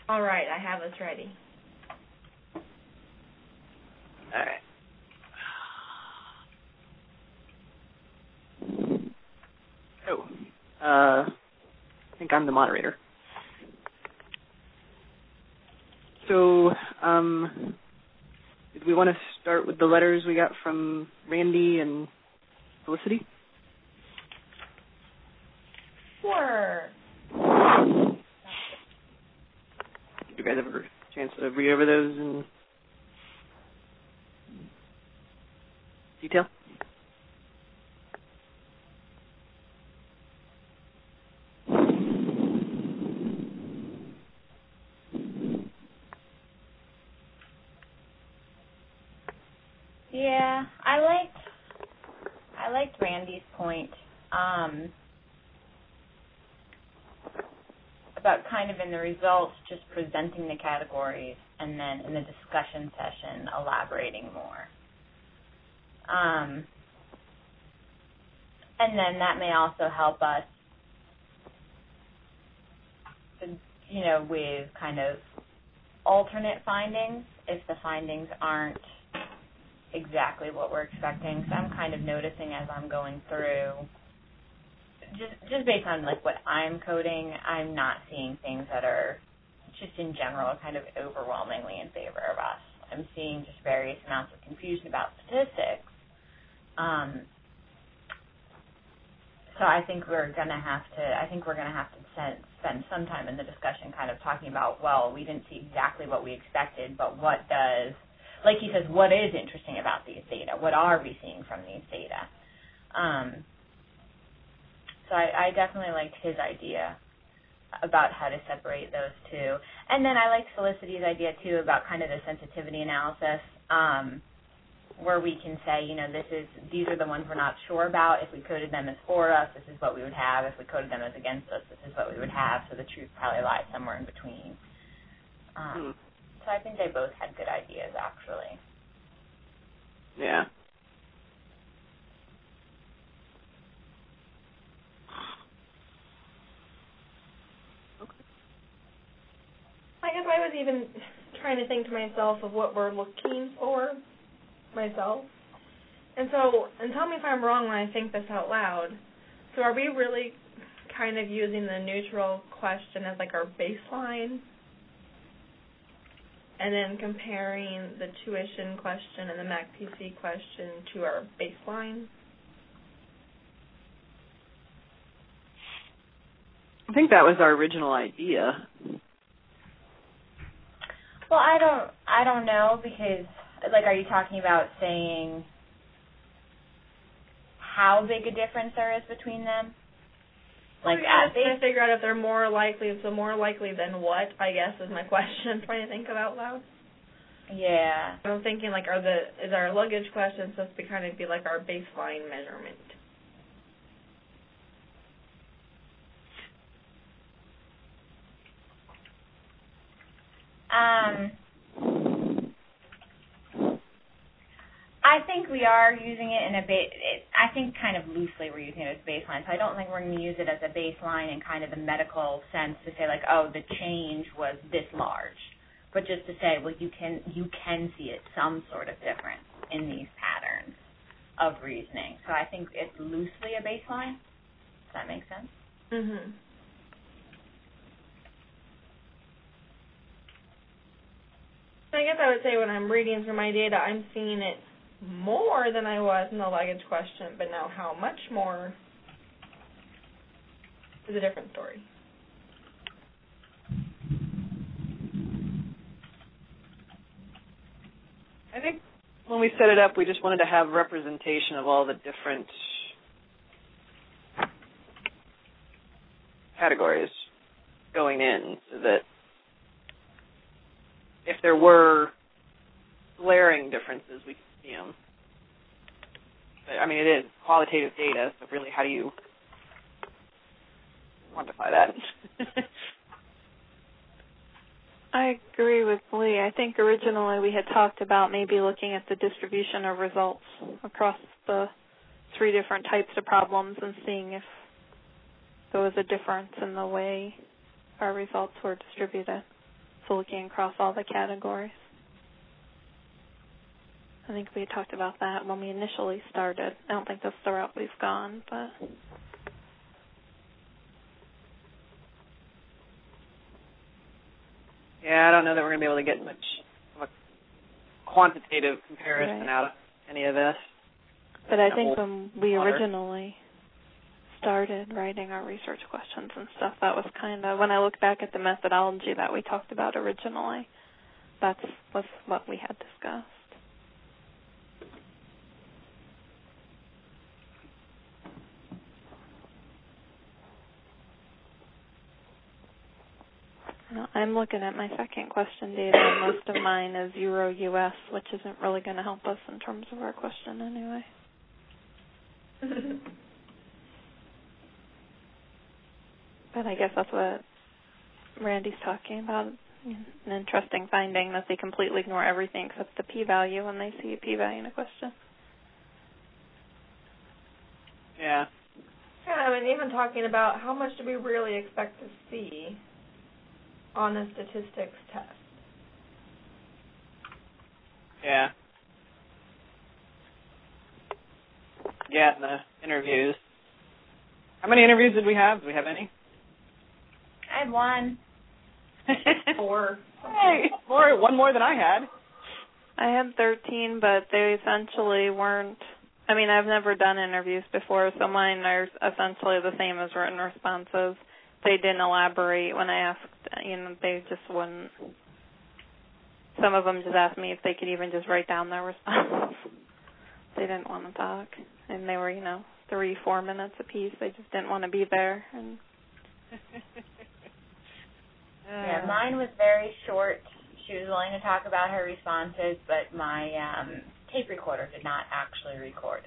All right, I have us ready. All right. I think I'm the moderator. So, did we want to start with the letters we got from Randy and Felicity? Sure. Did you guys have a chance to read over those in detail? Yeah, I liked Randy's point about kind of in the results just presenting the categories and then in the discussion session elaborating more. And then that may also help us, you know, with kind of alternate findings if the findings aren't exactly what we're expecting. So I'm kind of noticing as I'm going through, just based on like what I'm coding, I'm not seeing things that are just in general kind of overwhelmingly in favor of us. I'm seeing just various amounts of confusion about statistics. So I think we're gonna have to spend some time in the discussion kind of talking about, well, we didn't see exactly what we expected, but what does, like he says, what is interesting about these data? What are we seeing from these data? So I definitely liked his idea about how to separate those two. And then I liked Felicity's idea, too, about kind of the sensitivity analysis, where we can say, you know, these are the ones we're not sure about. If we coded them as for us, this is what we would have. If we coded them as against us, this is what we would have. So the truth probably lies somewhere in between. So I think they both had good ideas, actually. Yeah. I guess I was even trying to think to myself of what we're looking for myself. And tell me if I'm wrong when I think this out loud. So are we really kind of using the neutral question as like our baseline? And then comparing the tuition question and the MACPC question to our baseline? I think that was our original idea. Well, I don't know, because, like, are you talking about saying how big a difference there is between them? Like, I'm trying to figure out if they're more likely, so more likely than what, I guess, is my question I'm trying to think of out loud. Yeah. I'm thinking, like, is our luggage question supposed to kind of be like our baseline measurement? I think we are using it in I think kind of loosely we're using it as baseline. So I don't think we're going to use it as a baseline in kind of the medical sense to say, like, oh, the change was this large. But just to say, well, you can see it some sort of difference in these patterns of reasoning. So I think it's loosely a baseline. Does that make sense? Mm-hmm. I guess I would say when I'm reading through my data, I'm seeing it more than I was in the luggage question, but now how much more is a different story. I think when we set it up, we just wanted to have representation of all the different categories going in, so that if there were glaring differences, we could see them. But, I mean, it is qualitative data, so really, how do you quantify that? I agree with Lee. I think originally we had talked about maybe looking at the distribution of results across the 3 different types of problems and seeing if there was a difference in the way our results were distributed. So looking across all the categories. I think we talked about that when we initially started. I don't think that's the route we've gone, but... Yeah, I don't know that we're going to be able to get much of a quantitative comparison out of any of this. But I think when we originally started writing our research questions and stuff, that was kind of, when I look back at the methodology that we talked about originally, was what we had discussed. I'm looking at my second question data, and most of mine is Euro US, which isn't really going to help us in terms of our question anyway. But I guess that's what Randy's talking about, an interesting finding that they completely ignore everything except the p-value when they see a p-value in a question. Yeah. Yeah, I mean, even talking about how much do we really expect to see on a statistics test. Yeah. Yeah, in the interviews. How many interviews did we have? Did we have any? I had one. 4. Hey, one more than I had. I had 13, but they essentially weren't, I mean, I've never done interviews before, so mine are essentially the same as written responses. They didn't elaborate when I asked, they just wouldn't. Some of them just asked me if they could even just write down their response. They didn't want to talk. And they were, 3-4 minutes apiece. They just didn't want to be there. And yeah, mine was very short. She was willing to talk about her responses, but my tape recorder did not actually record.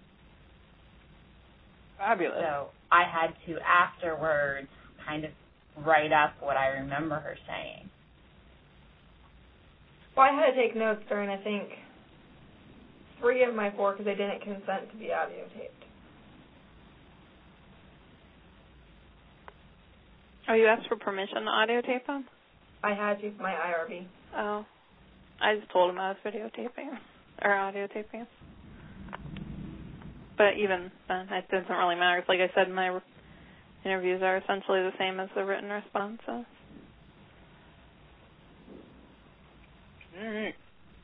Fabulous. So I had to afterwards kind of write up what I remember her saying. Well, I had to take notes during, I think, 3 of my 4 because they didn't consent to be audio taped. Oh, you asked for permission to audio tape them? I had to for my IRB. Oh. I just told them I was videotaping or audio taping. But even then, it doesn't really matter. It's like I said, my interviews are essentially the same as the written responses. All right.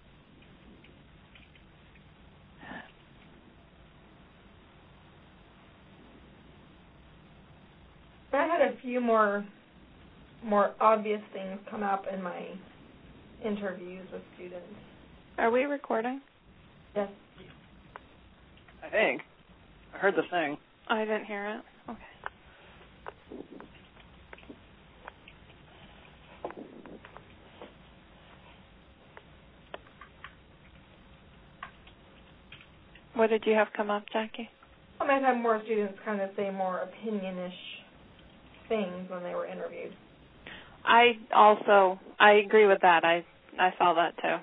But I had a few more obvious things come up in my interviews with students. Are we recording? Yes. I think. I heard the thing. Oh, I didn't hear it. Okay. What did you have come up, Jackie? I might have more students kind of say more opinion-ish things when they were interviewed. I agree with that. I saw that too.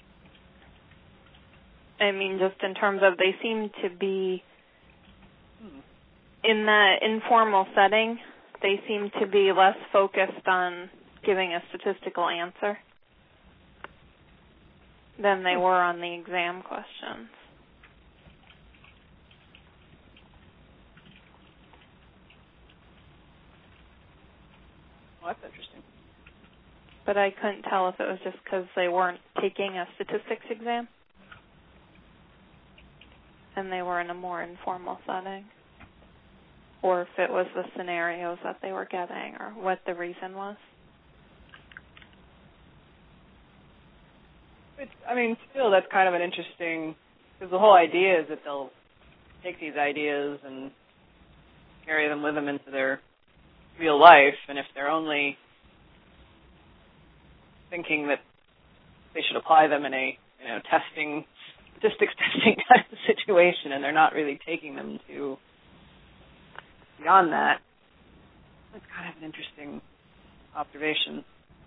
I mean, just in terms of they seem to be, in the informal setting, they seem to be less focused on giving a statistical answer than they were on the exam questions. Well, that's interesting. But I couldn't tell if it was just because they weren't taking a statistics exam and they were in a more informal setting, or if it was the scenarios that they were getting, or what the reason was. Still, that's kind of an interesting, because the whole idea is that they'll take these ideas and carry them with them into their real life, and if they're only thinking that they should apply them in a statistics testing kind of situation, and they're not really taking them to beyond that, that's kind of an interesting observation.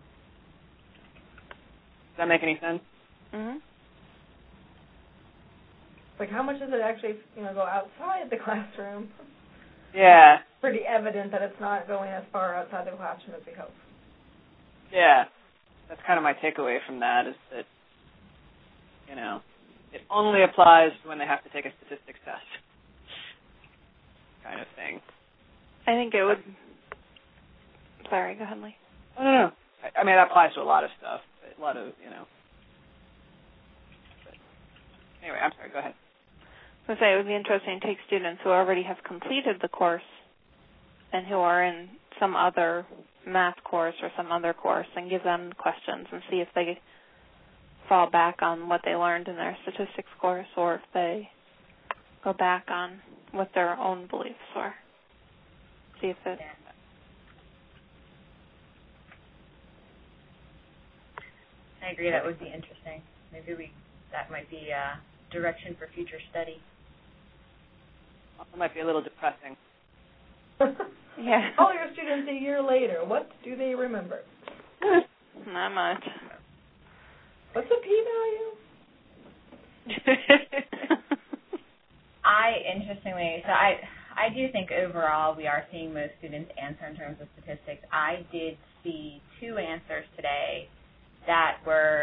Does that make any sense? Mm-hmm. Like, how much does it actually, go outside the classroom? Yeah. Pretty evident that it's not going as far outside the classroom as we hope. Yeah. that's kind of my takeaway from that is that, you know, it only applies when they have to take a statistics test, kind of thing. I think it would. Sorry, go ahead, Lee. No. I mean, that applies to a lot of stuff. A lot of, you know. But anyway, I'm sorry. Go ahead. I was going to say it would be interesting to take students who already have completed the course and who are in some other math course or some other course and give them questions and see if they fall back on what they learned in their statistics course or if they go back on what their own beliefs are. See if it... I agree. That would be interesting. Maybe that might be a direction for future study. It might be a little depressing. Yeah. All your students a year later, what do they remember? Not much. What's the p-value? I do think overall we are seeing most students answer in terms of statistics. I did see 2 answers today that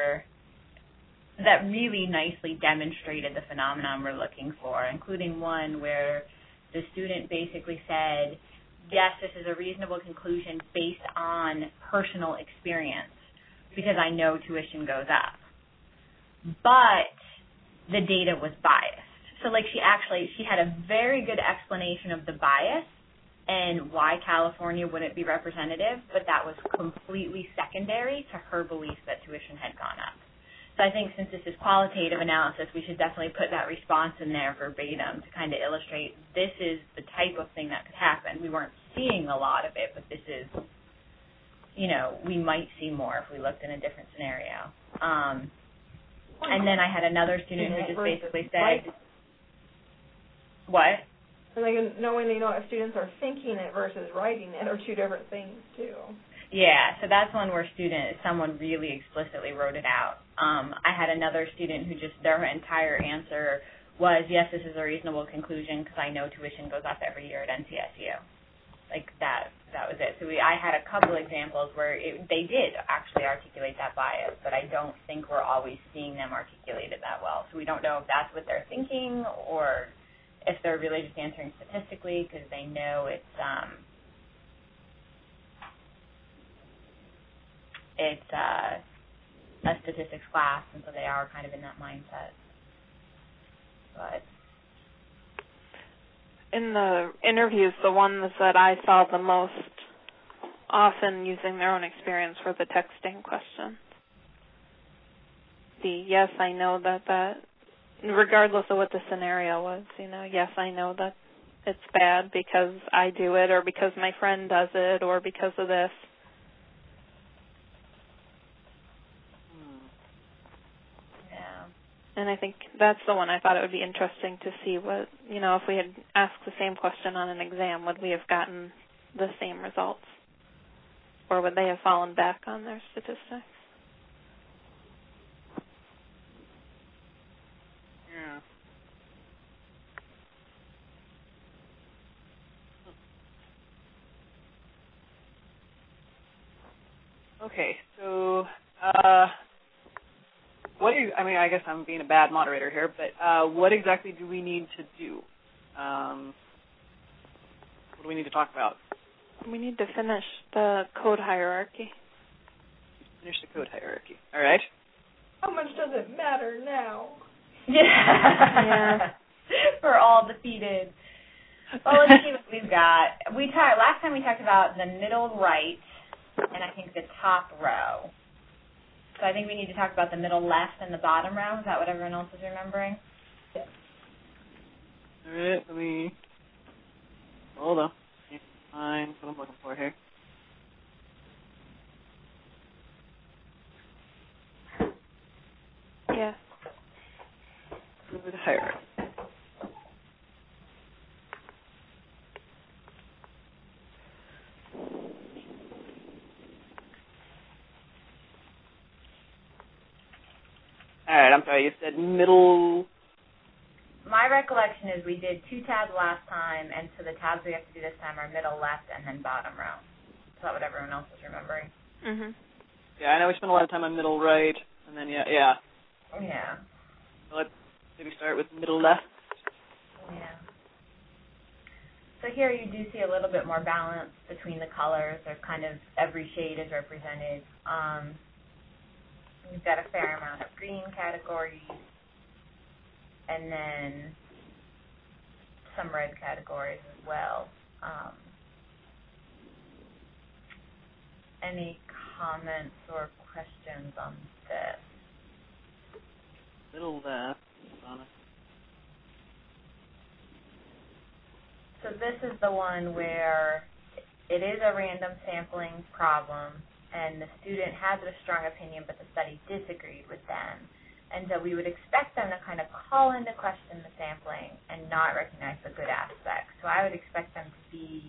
really nicely demonstrated the phenomenon we're looking for, including one where the student basically said, yes, this is a reasonable conclusion based on personal experience because I know tuition goes up. But the data was biased. So she had a very good explanation of the bias and why California wouldn't be representative, but that was completely secondary to her belief that tuition had gone up. So I think since this is qualitative analysis, we should definitely put that response in there verbatim to kind of illustrate this is the type of thing that could happen. We weren't seeing a lot of it, but this is, you know, we might see more if we looked in a different scenario. And then I had another student who just basically said, what? And knowing, you know, if students are thinking it versus writing it are 2 different things, too. Yeah, so that's one where someone really explicitly wrote it out. I had another student who their entire answer was, yes, this is a reasonable conclusion because I know tuition goes up every year at NCSU. Like that was it. So I had a couple examples where they did actually articulate that bias, but I don't think we're always seeing them articulate it that well. So we don't know if that's what they're thinking or if they're really just answering statistically because they know it's a statistics class, and so they are kind of in that mindset. But in the interviews, the ones that I saw the most often using their own experience were the texting questions. The yes, I know that regardless of what the scenario was, you know, yes, I know that it's bad because I do it or because my friend does it or because of this. And I think that's the one I thought it would be interesting to see what, you know, if we had asked the same question on an exam, would we have gotten the same results? Or would they have fallen back on their statistics? Yeah. Okay, so I guess I'm being a bad moderator here, but what exactly do we need to do? What do we need to talk about? We need to finish the code hierarchy. Finish the code hierarchy. All right. How much does it matter now? Yeah. We're all defeated. Well, let's see what we've got. Last time we talked about the middle right and I think the top row. So I think we need to talk about the middle left and the bottom row. Is that what everyone else is remembering? Yes. All right, let me hold on. Find what I'm looking for here. Yeah. Code hierarchy. All right, I'm sorry, you said middle. My recollection is we did 2 tabs last time, and so the tabs we have to do this time are middle left and then bottom row. Is that what everyone else is remembering? Mm-hmm. Yeah, I know we spent a lot of time on middle right, and then yeah. So let's maybe start with middle left. Yeah. So here you do see a little bit more balance between the colors. There's kind of every shade is represented. You've got a fair amount of green categories, and then some red categories as well. Any comments or questions on this? Middle left, Donna. So this is the one where it is a random sampling problem, and the student has a strong opinion, but the study disagreed with them. And so we would expect them to kind of call into question the sampling and not recognize the good aspects. So I would expect them to be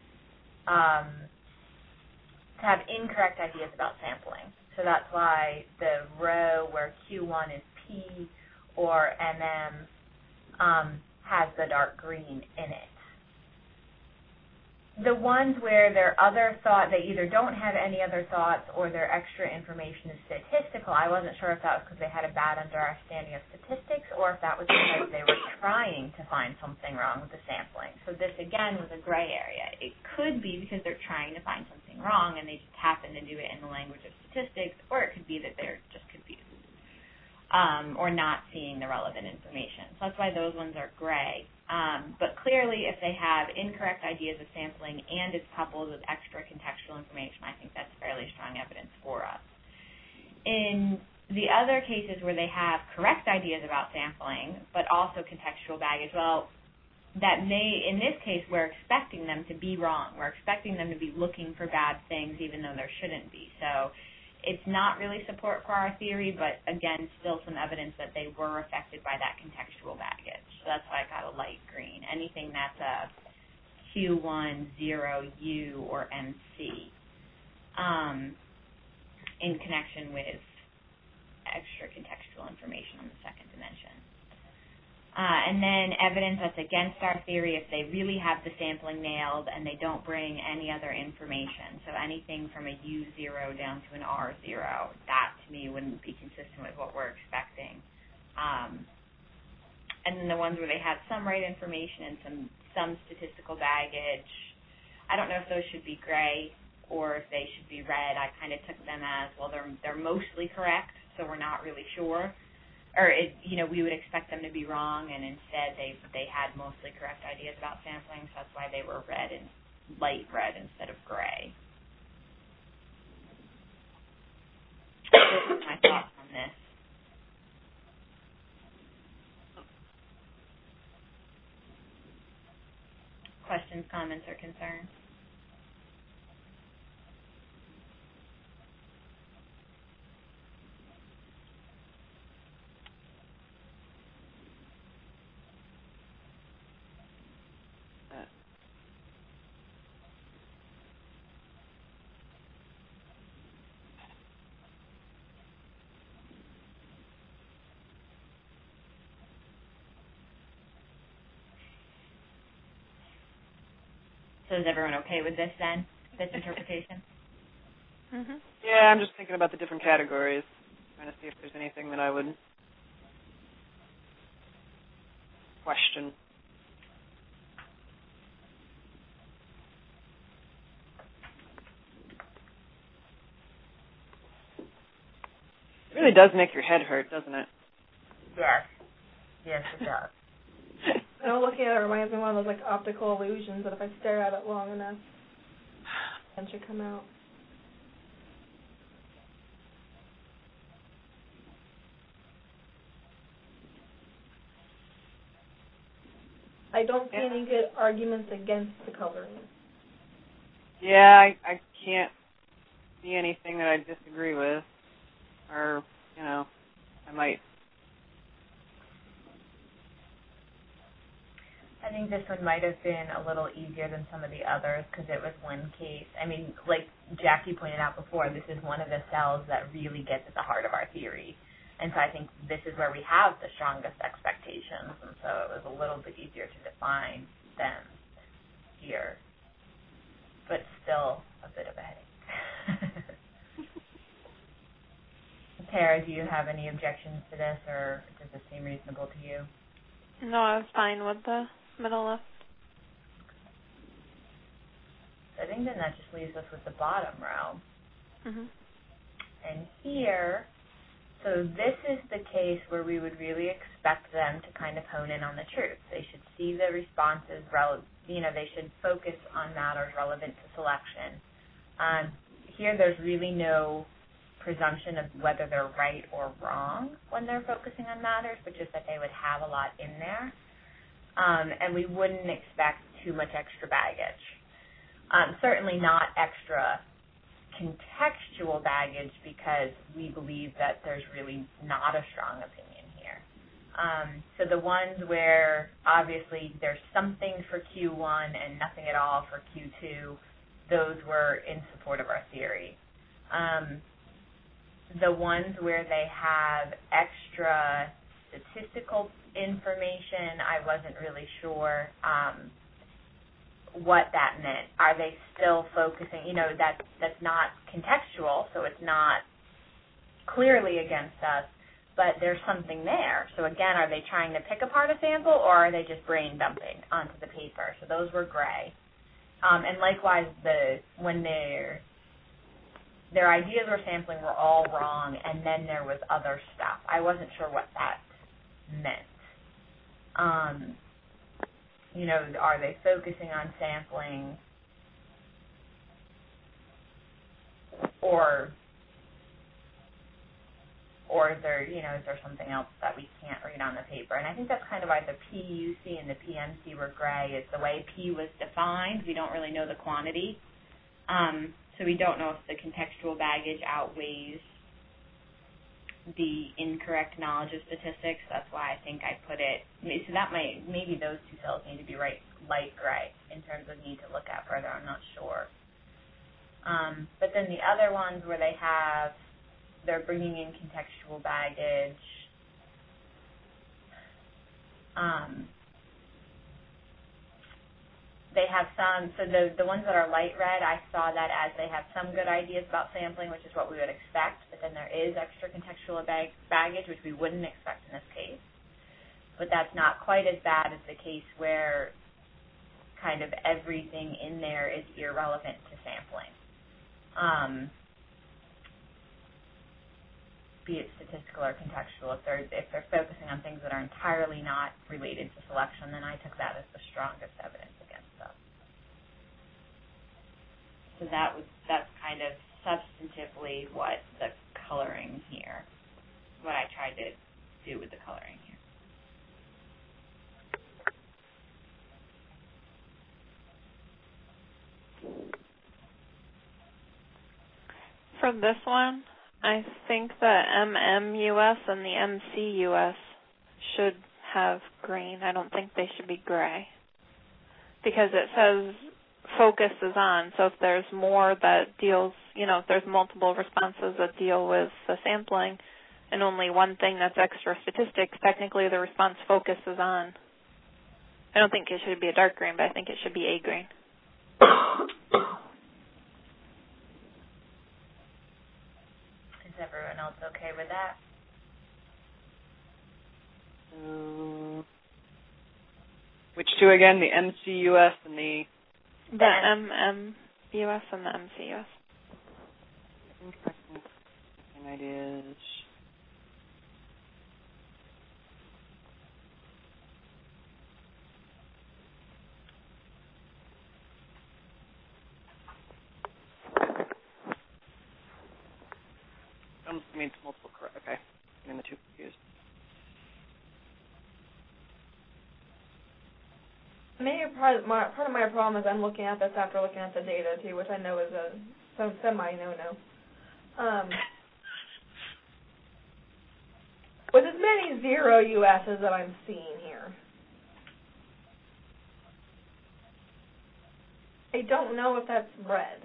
to have incorrect ideas about sampling. So that's why the row where Q1 is P or MM has the dark green in it. The ones where their other thought, they either don't have any other thoughts or their extra information is statistical. I wasn't sure if that was because they had a bad understanding of statistics or if that was because they were trying to find something wrong with the sampling. So this, again, was a gray area. It could be because they're trying to find something wrong and they just happen to do it in the language of statistics, or it could be that they're just confused or not seeing the relevant information. So that's why those ones are gray. But clearly, if they have incorrect ideas of sampling and it's coupled with extra contextual information, I think that's fairly strong evidence for us. In the other cases where they have correct ideas about sampling, but also contextual baggage, well, that may, in this case, we're expecting them to be wrong. We're expecting them to be looking for bad things even though there shouldn't be. So it's not really support for our theory, but again, still some evidence that they were affected by that contextual baggage. So that's why I got a light green. Anything that's a Q1, 0, U, or MC in connection with extra contextual information on the second dimension. And then evidence that's against our theory if they really have the sampling nailed and they don't bring any other information. So anything from a U0 down to an R0, that to me wouldn't be consistent with what we're expecting. And then the ones where they have some right information and some statistical baggage, I don't know if those should be gray or if they should be red. I kind of took them as, well, they're mostly correct, so we're not really sure. Or, we would expect them to be wrong, and instead they had mostly correct ideas about sampling, so that's why they were red and light red instead of gray. Those are my thoughts on this. Questions, comments, or concerns? So is everyone okay with this then, this interpretation? Mhm. Yeah, I'm just thinking about the different categories, trying to see if there's anything that I would question. It really does make your head hurt, doesn't it? Yes. Yes, it does. Looking at it reminds me of one of those optical illusions that if I stare at it long enough, it should come out. I don't see any good arguments against the coloring. Yeah, I can't see anything that I disagree with, or I might. I think this one might have been a little easier than some of the others because it was one case. I mean, like Jackie pointed out before, this is one of the cells that really gets at the heart of our theory. And so I think this is where we have the strongest expectations, and so it was a little bit easier to define them here. But still a bit of a headache. Sarah, do you have any objections to this, or does this seem reasonable to you? No, I was fine with the middle list. I think then that just leaves us with the bottom row. Mhm. And here, so this is the case where we would really expect them to kind of hone in on the truth. They should see the responses, they should focus on matters relevant to selection. Here there's really no presumption of whether they're right or wrong when they're focusing on matters, but just that they would have a lot in there. And we wouldn't expect too much extra baggage. Certainly not extra contextual baggage, because we believe that there's really not a strong opinion here. So the ones where obviously there's something for Q1 and nothing at all for Q2, those were in support of our theory. The ones where they have extra statistical information, I wasn't really sure what that meant. Are they still focusing, that's not contextual, so it's not clearly against us, but there's something there. So again, are they trying to pick apart a sample, or are they just brain dumping onto the paper? So those were gray. And likewise, when their ideas were sampling were all wrong, and then there was other stuff. I wasn't sure what that meant. Are they focusing on sampling, or is there something else that we can't read on the paper? And I think that's kind of why the PUC and the PMC were gray, is the way P was defined. We don't really know the quantity. So we don't know if the contextual baggage outweighs the incorrect knowledge of statistics. That's why I think I put it. So that maybe those two cells need to be light gray in terms of need to look at further. I'm not sure. But then the other ones where they're bringing in contextual baggage. They have some, so the ones that are light red, I saw that as they have some good ideas about sampling, which is what we would expect, but then there is extra contextual baggage, which we wouldn't expect in this case. But that's not quite as bad as the case where kind of everything in there is irrelevant to sampling. Be it statistical or contextual. If they're focusing on things that are entirely not related to selection, then I took that as the strongest evidence against us. So that's kind of substantively what the coloring here, what I tried to do with the coloring here. For this one, I think the MMUS and the MCUS should have green. I don't think they should be gray, because it says focus is on. So if there's more that deals, if there's multiple responses that deal with the sampling and only one thing that's extra statistics, technically the response focus is on. I don't think it should be a dark green, but I think it should be a green. Is everyone else okay with that? Which two again? The MCUS and the MMUS and the MCUS. Same ideas. I mean, it's multiple correct. Okay, getting the two confused. Maybe part of my problem is I'm looking at this after looking at the data too, which I know is a semi no-no. With as many 0 USs that I'm seeing here, I don't know if that's red.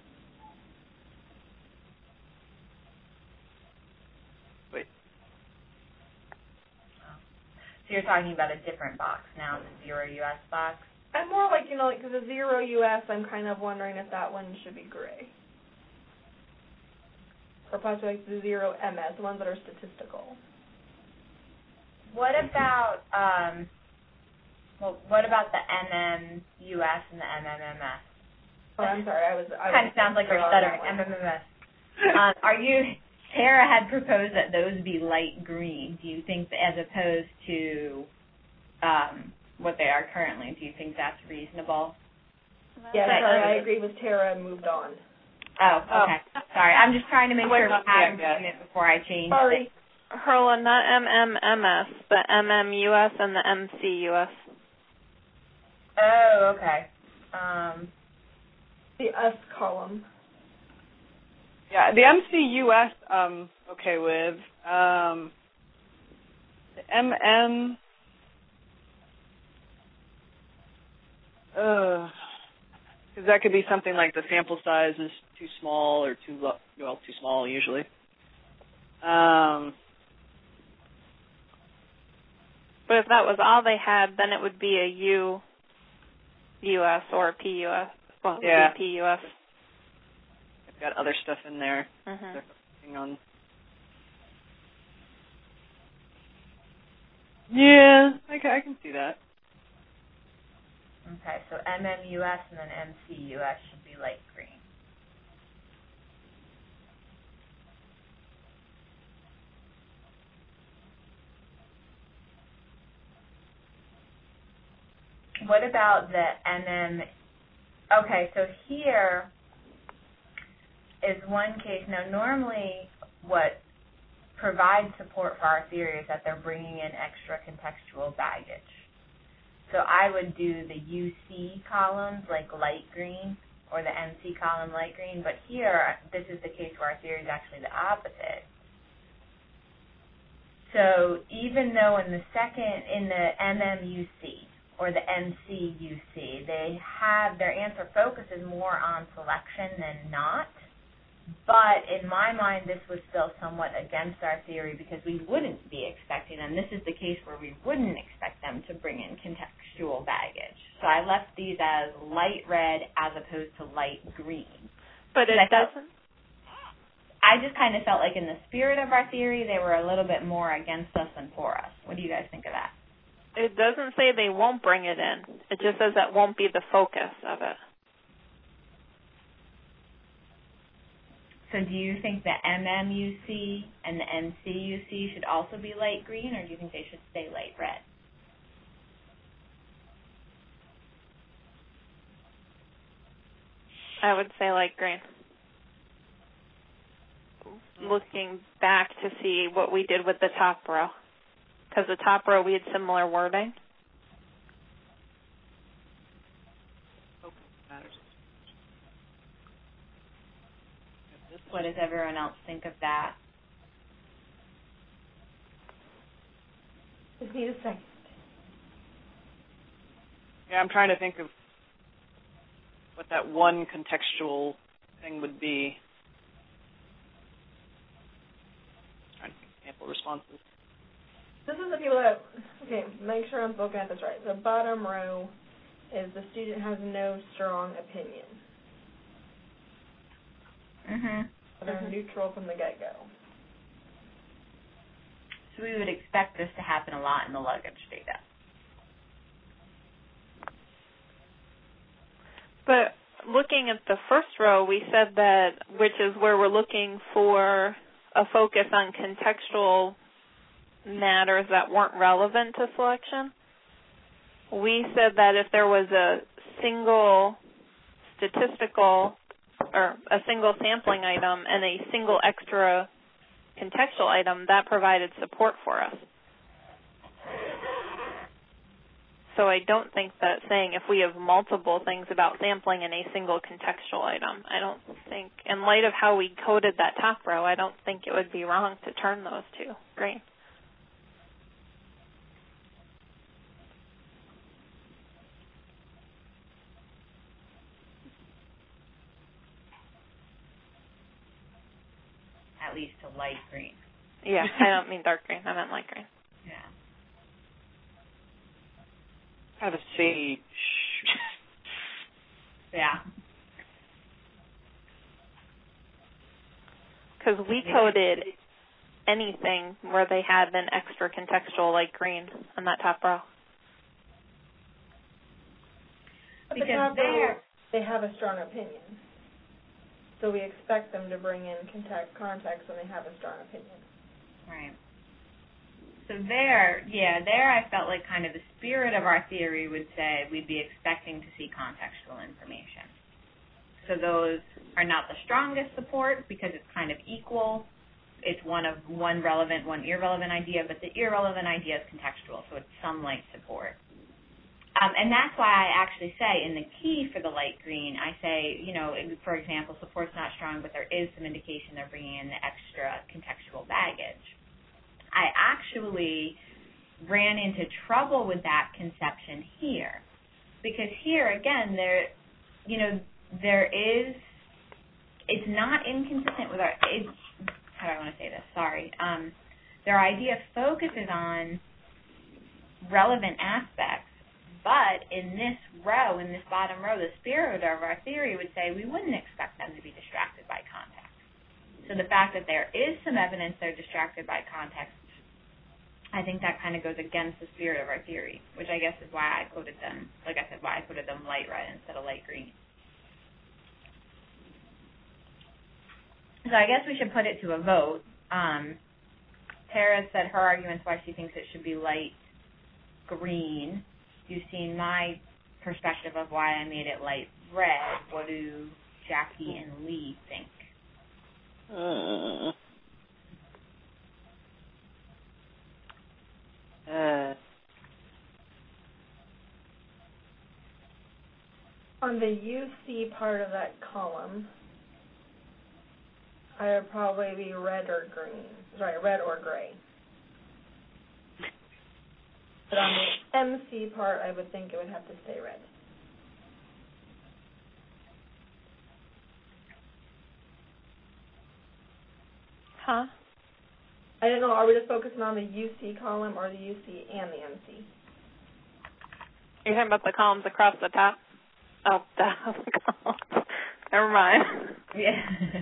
So you're talking about a different box now, the 0 US box? I'm more like, the 0 US, I'm kind of wondering if that one should be gray. or possibly like the 0 MS, the ones that are statistical. What about what about the MMUS and the MMMS? Oh, I'm sorry. I kind of sounds like you're stuttering. MMMS. Tara had proposed that those be light green. Do you think, that as opposed to what they are currently, do you think that's reasonable? Yeah, sorry, I agree with Tara and moved on. Oh, okay. Sorry, I'm just trying to make sure I'm doing it before I change it. Herla, not MMMS, but MMUS and the MCUS. Oh, okay. The S column. Yeah, the MCUS I'm okay with. The MM, because that could be something like the sample size is too small or too small usually. But if that was all they had, then it would be a US or a PUS. Well, yeah. PUS. I've got other stuff in there. Mm-hmm. They're focusing on. Yeah, I can see that. Okay, so MMUS and then MCUS should be light green. What about the MM? Okay, so here is one case. Now, normally what provides support for our theory is that they're bringing in extra contextual baggage. So I would do the UC columns like light green or the MC column light green, but here this is the case where our theory is actually the opposite. So even though in the MMUC or the MCUC, their answer focuses more on selection than not. But in my mind, this was still somewhat against our theory because we wouldn't be expecting them. This is the case where we wouldn't expect them to bring in contextual baggage. So I left these as light red as opposed to light green. But it doesn't? I just kind of felt like in the spirit of our theory, they were a little bit more against us than for us. What do you guys think of that? It doesn't say they won't bring it in. It just says that won't be the focus of it. So do you think the MMUC and the MCUC should also be light green, or do you think they should stay light red? I would say light green. Looking back to see what we did with the top row. Because the top row we had similar wording. What does everyone else think of that? Just need a second. Yeah, I'm trying to think of what that one contextual thing would be. Trying to think of sample responses. This is the people that, okay, make sure I'm looking at this right. The bottom row is the student has no strong opinion. Mm-hmm. They're neutral from the get-go. So we would expect this to happen a lot in the luggage data. But looking at the first row, we said that, which is where we're looking for a focus on contextual matters that weren't relevant to selection. We said that if there was a single statistical or a single sampling item and a single extra contextual item, that provided support for us. So I don't think that saying if we have multiple things about sampling in a single contextual item, I don't think, in light of how we coded that top row, I don't think it would be wrong to turn those two green. At least to light green. Yeah, I don't mean dark green. I meant light green. Yeah. Kind of a sage. Yeah. Because we coded anything where they had an extra contextual light green on that top row. Because they have a strong opinion. So we expect them to bring in context when they have a strong opinion. Right. So there I felt like kind of the spirit of our theory would say we'd be expecting to see contextual information. So those are not the strongest support because it's kind of equal. It's one relevant, one irrelevant idea, but the irrelevant idea is contextual, so it's some light support. And that's why I actually say in the key for the light green, I say, for example, support's not strong, but there is some indication they're bringing in the extra contextual baggage. I actually ran into trouble with that conception here. Because here, again, it's not inconsistent with how do I want to say this? Sorry. Their idea focuses on relevant aspects, but in this row, in this bottom row, the spirit of our theory would say we wouldn't expect them to be distracted by context. So the fact that there is some evidence they're distracted by context, I think that kind of goes against the spirit of our theory, which I guess is why I quoted them, like I said, why I quoted them light red instead of light green. So I guess we should put it to a vote. Tara said her argument's why she thinks it should be light green. You've seen my perspective of why I made it light red. What do Jackie and Lee think? On the UC part of that column, I would probably be red or gray. But on the MC part, I would think it would have to stay red. Huh? I don't know, are we just focusing on the UC column or the UC and the MC? You're talking about the columns across the top? Oh, the columns. Never mind. Yeah.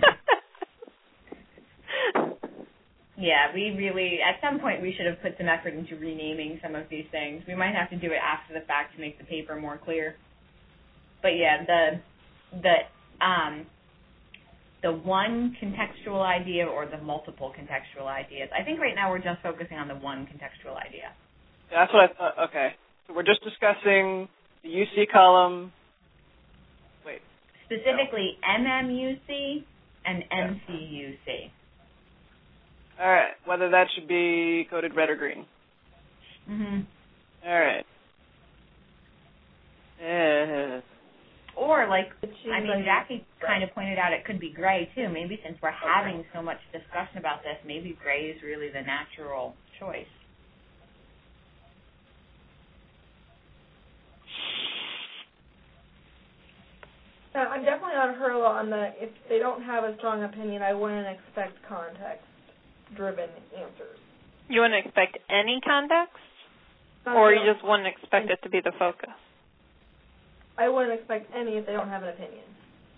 Yeah, we really, at some point we should have put some effort into renaming some of these things. We might have to do it after the fact to make the paper more clear. But yeah, the one contextual idea or the multiple contextual ideas. I think right now we're just focusing on the one contextual idea. Yeah, that's what I thought. Okay. So we're just discussing the UC column. Wait. Specifically MMUC and MCUC. All right. Whether that should be coded red or green. Mm-hmm. All right. Or, Jackie kind of pointed out it could be gray, too. Maybe since we're having so much discussion about this, maybe gray is really the natural choice. I'm definitely on her on if they don't have a strong opinion, I wouldn't expect context-driven answers. You wouldn't expect any context? Or you just wouldn't expect it to be the focus? I wouldn't expect any if they don't have an opinion.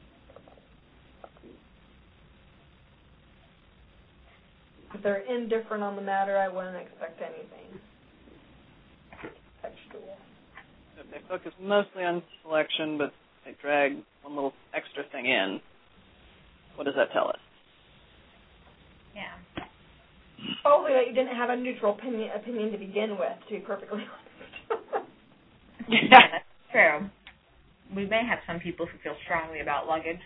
If they're indifferent on the matter, I wouldn't expect anything textual. If they focus mostly on selection, but they drag one little extra thing in, what does that tell us? Yeah. Probably that you didn't have a neutral opinion to begin with, to be perfectly honest. Yeah, that's true. We may have some people who feel strongly about luggage.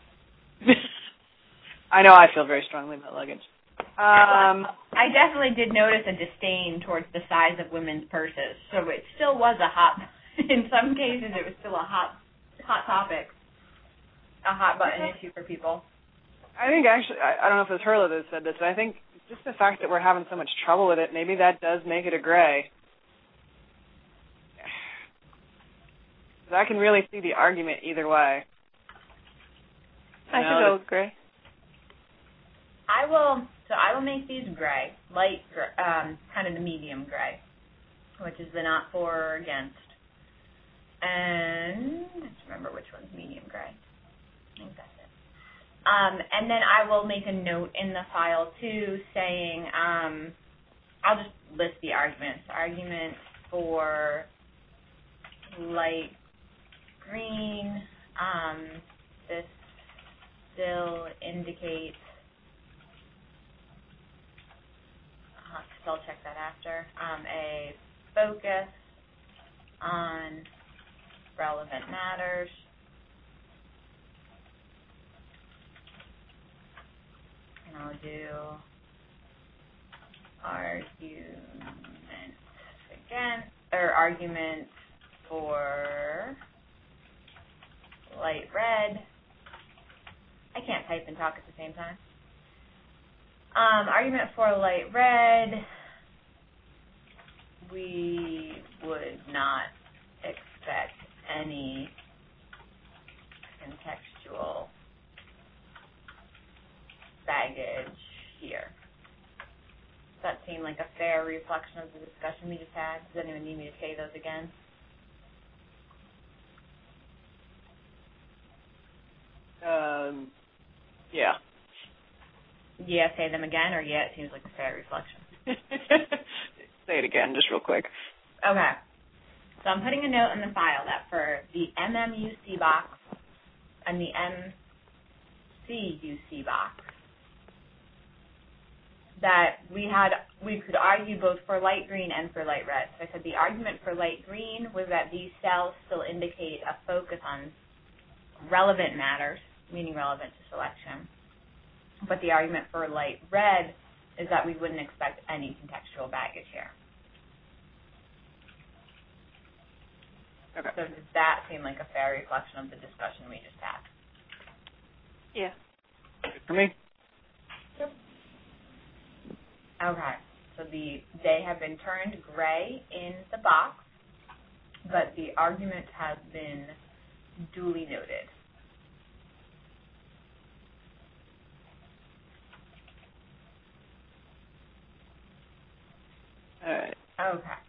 I know I feel very strongly about luggage. I definitely did notice a disdain towards the size of women's purses. So it still was in some cases it was still a hot topic, a hot button issue for people. I think actually, I don't know if it was Herla that said this, but I think just the fact that we're having so much trouble with it, maybe that does make it a gray. I can really see the argument either way. I could go with gray. I will make these gray, light gray, kind of the medium gray, which is the not for or against. And let's remember which one's medium gray. I think that's it. And then I will make a note in the file, too, saying, I'll just list the arguments. Argument for light green, this still indicates, I'll have to spell check that after, a focus on relevant matters. And I'll do argument for light red. I can't type and talk at the same time. Argument for light red, we would not expect any contextual baggage here. Does that seem like a fair reflection of the discussion we just had? Does anyone need me to say those again? Yeah. Yeah, say them again, or yeah, it seems like a fair reflection. Say it again, just real quick. Okay. So I'm putting a note in the file that for the MMUC box and the MCUC box, that we could argue both for light green and for light red. So I said the argument for light green was that these cells still indicate a focus on relevant matters, meaning relevant to selection. But the argument for light red is that we wouldn't expect any contextual baggage here. Okay. So does that seem like a fair reflection of the discussion we just had? Yeah. Good for me. Yep. Okay. So they have been turned gray in the box, but the argument has been duly noted. All right. Okay.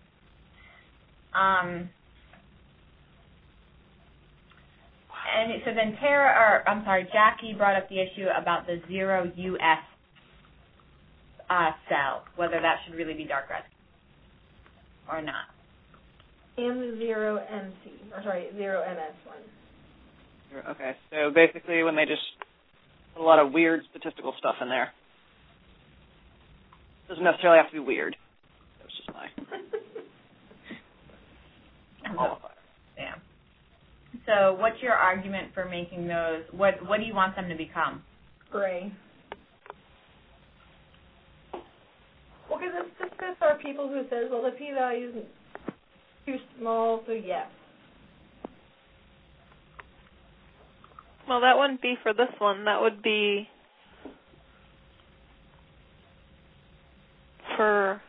And so then Jackie brought up the issue about the 0 US cell, whether that should really be dark red or not. And the 0 MS one. Okay, so basically when they just put a lot of weird statistical stuff in there. Doesn't necessarily have to be weird. That's just my qualifier. Yeah. So what's your argument for making those, what do you want them to become? Gray. Well, because this fits our people who says, well, the p-value is too small, so yes. Well, that wouldn't be for this one. That would be for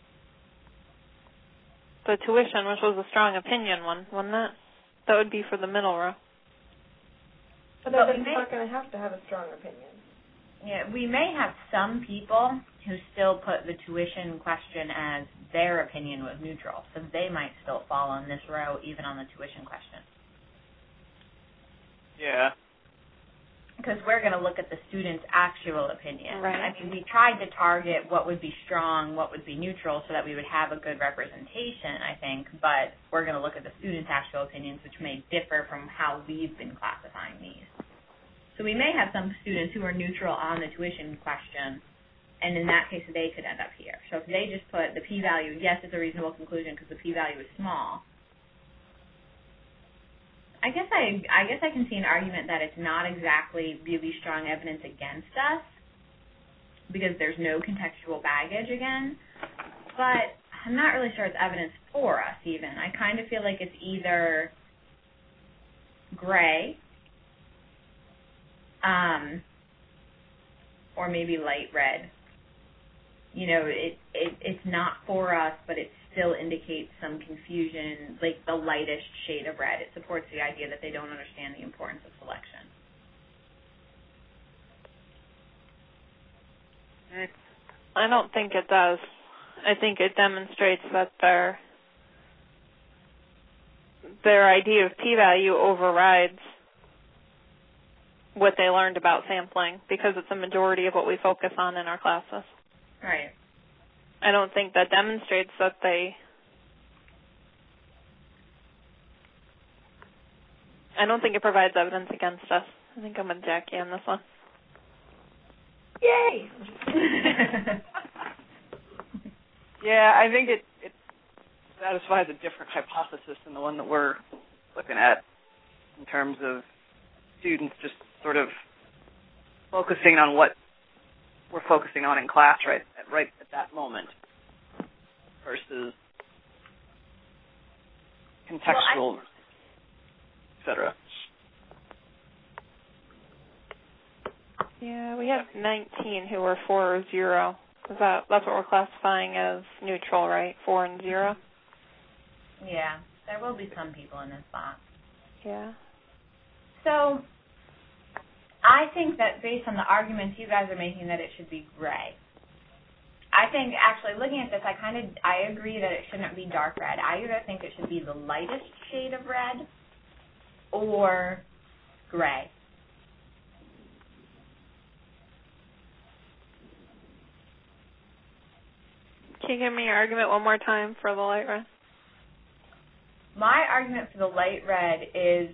the tuition, which was a strong opinion one, wouldn't it? That would be for the middle row. But then it's not going to have a strong opinion. Yeah, we may have some people who still put the tuition question as their opinion was neutral, so they might still fall on this row even on the tuition question. Yeah. Because we're going to look at the student's actual opinion. Right. I mean, we tried to target what would be strong, what would be neutral, so that we would have a good representation, I think, but we're going to look at the student's actual opinions, which may differ from how we've been classifying these. So we may have some students who are neutral on the tuition question, and in that case, they could end up here. So if they just put the p-value, yes, it's a reasonable conclusion because the p-value is small, I guess I can see an argument that it's not exactly really strong evidence against us because there's no contextual baggage again, but I'm not really sure it's evidence for us even. I kind of feel like it's either gray or maybe light red. You know, it's not for us, but it still indicates some confusion, like the lightest shade of red. It supports the idea that they don't understand the importance of selection. I don't think it does. I think it demonstrates that their idea of p-value overrides what they learned about sampling, because it's a majority of what we focus on in our classes. Right. I don't think that demonstrates that I don't think it provides evidence against us. I think I'm with Jackie on this one. Yay! Yeah, I think it satisfies a different hypothesis than the one that we're looking at in terms of students just sort of focusing on what we're focusing on in class right at that moment versus contextual, et cetera. Yeah, we have 19 who were 4 or 0. That's what we're classifying as neutral, right? 4 and 0? Yeah, there will be some people in this box. Yeah. So I think that based on the arguments you guys are making that it should be gray. I think actually looking at this, I agree that it shouldn't be dark red. I either think it should be the lightest shade of red or gray. Can you give me your argument one more time for the light red? My argument for the light red is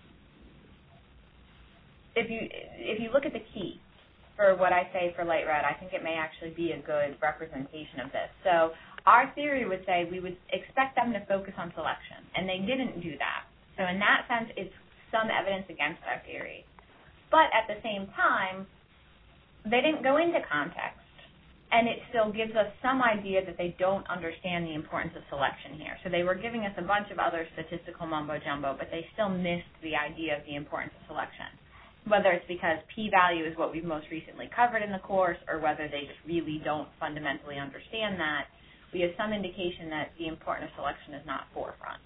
if you look at the key for what I say for light red, I think it may actually be a good representation of this. So our theory would say we would expect them to focus on selection, and they didn't do that. So in that sense, it's some evidence against our theory. But at the same time, they didn't go into context. And it still gives us some idea that they don't understand the importance of selection here. So they were giving us a bunch of other statistical mumbo-jumbo, but they still missed the idea of the importance of selection. Whether it's because p-value is what we've most recently covered in the course, or whether they just really don't fundamentally understand that, we have some indication that the importance of selection is not forefront.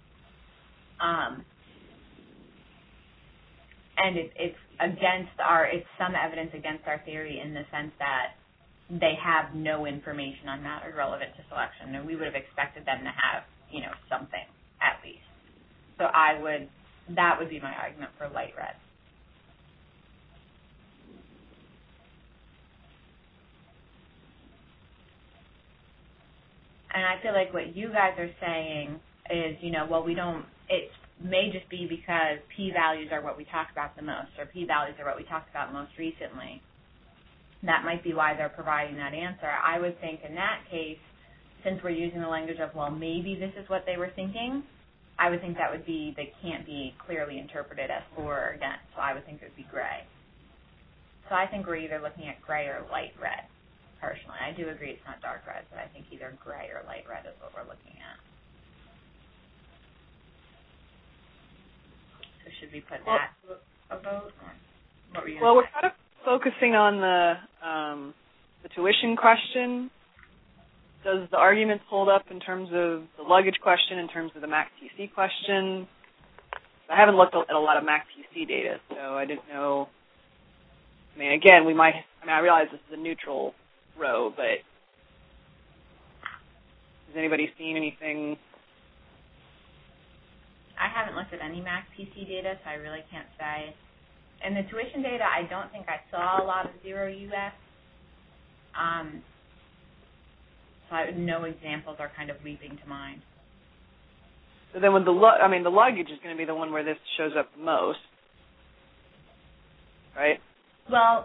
And it's some evidence against our theory in the sense that they have no information on matters relevant to selection, and we would have expected them to have, something at least. So that would be my argument for light red. And I feel like what you guys are saying is, it may just be because p-values are what we talk about the most, or p-values are what we talked about most recently. That might be why they're providing that answer. I would think in that case, since we're using the language of, maybe this is what they were thinking, I would think they can't be clearly interpreted as for or against, so I would think it would be gray. So I think we're either looking at gray or light red, personally. I do agree it's not dark red, but I think either gray or light red is what we're looking at. So should we put that to a vote? Or what were you Well, we're kind of focusing on the tuition question. Does the argument hold up in terms of the luggage question, in terms of the MAC-TC question? I haven't looked at a lot of MAC-TC data, so I didn't know. Again, I realize this is a neutral row, but has anybody seen anything? I haven't looked at any MAC-TC data, so I really can't say. In the tuition data, I don't think I saw a lot of 0 US. So no examples are kind of leaping to mind. So then with the luggage is going to be the one where this shows up the most, right? Well,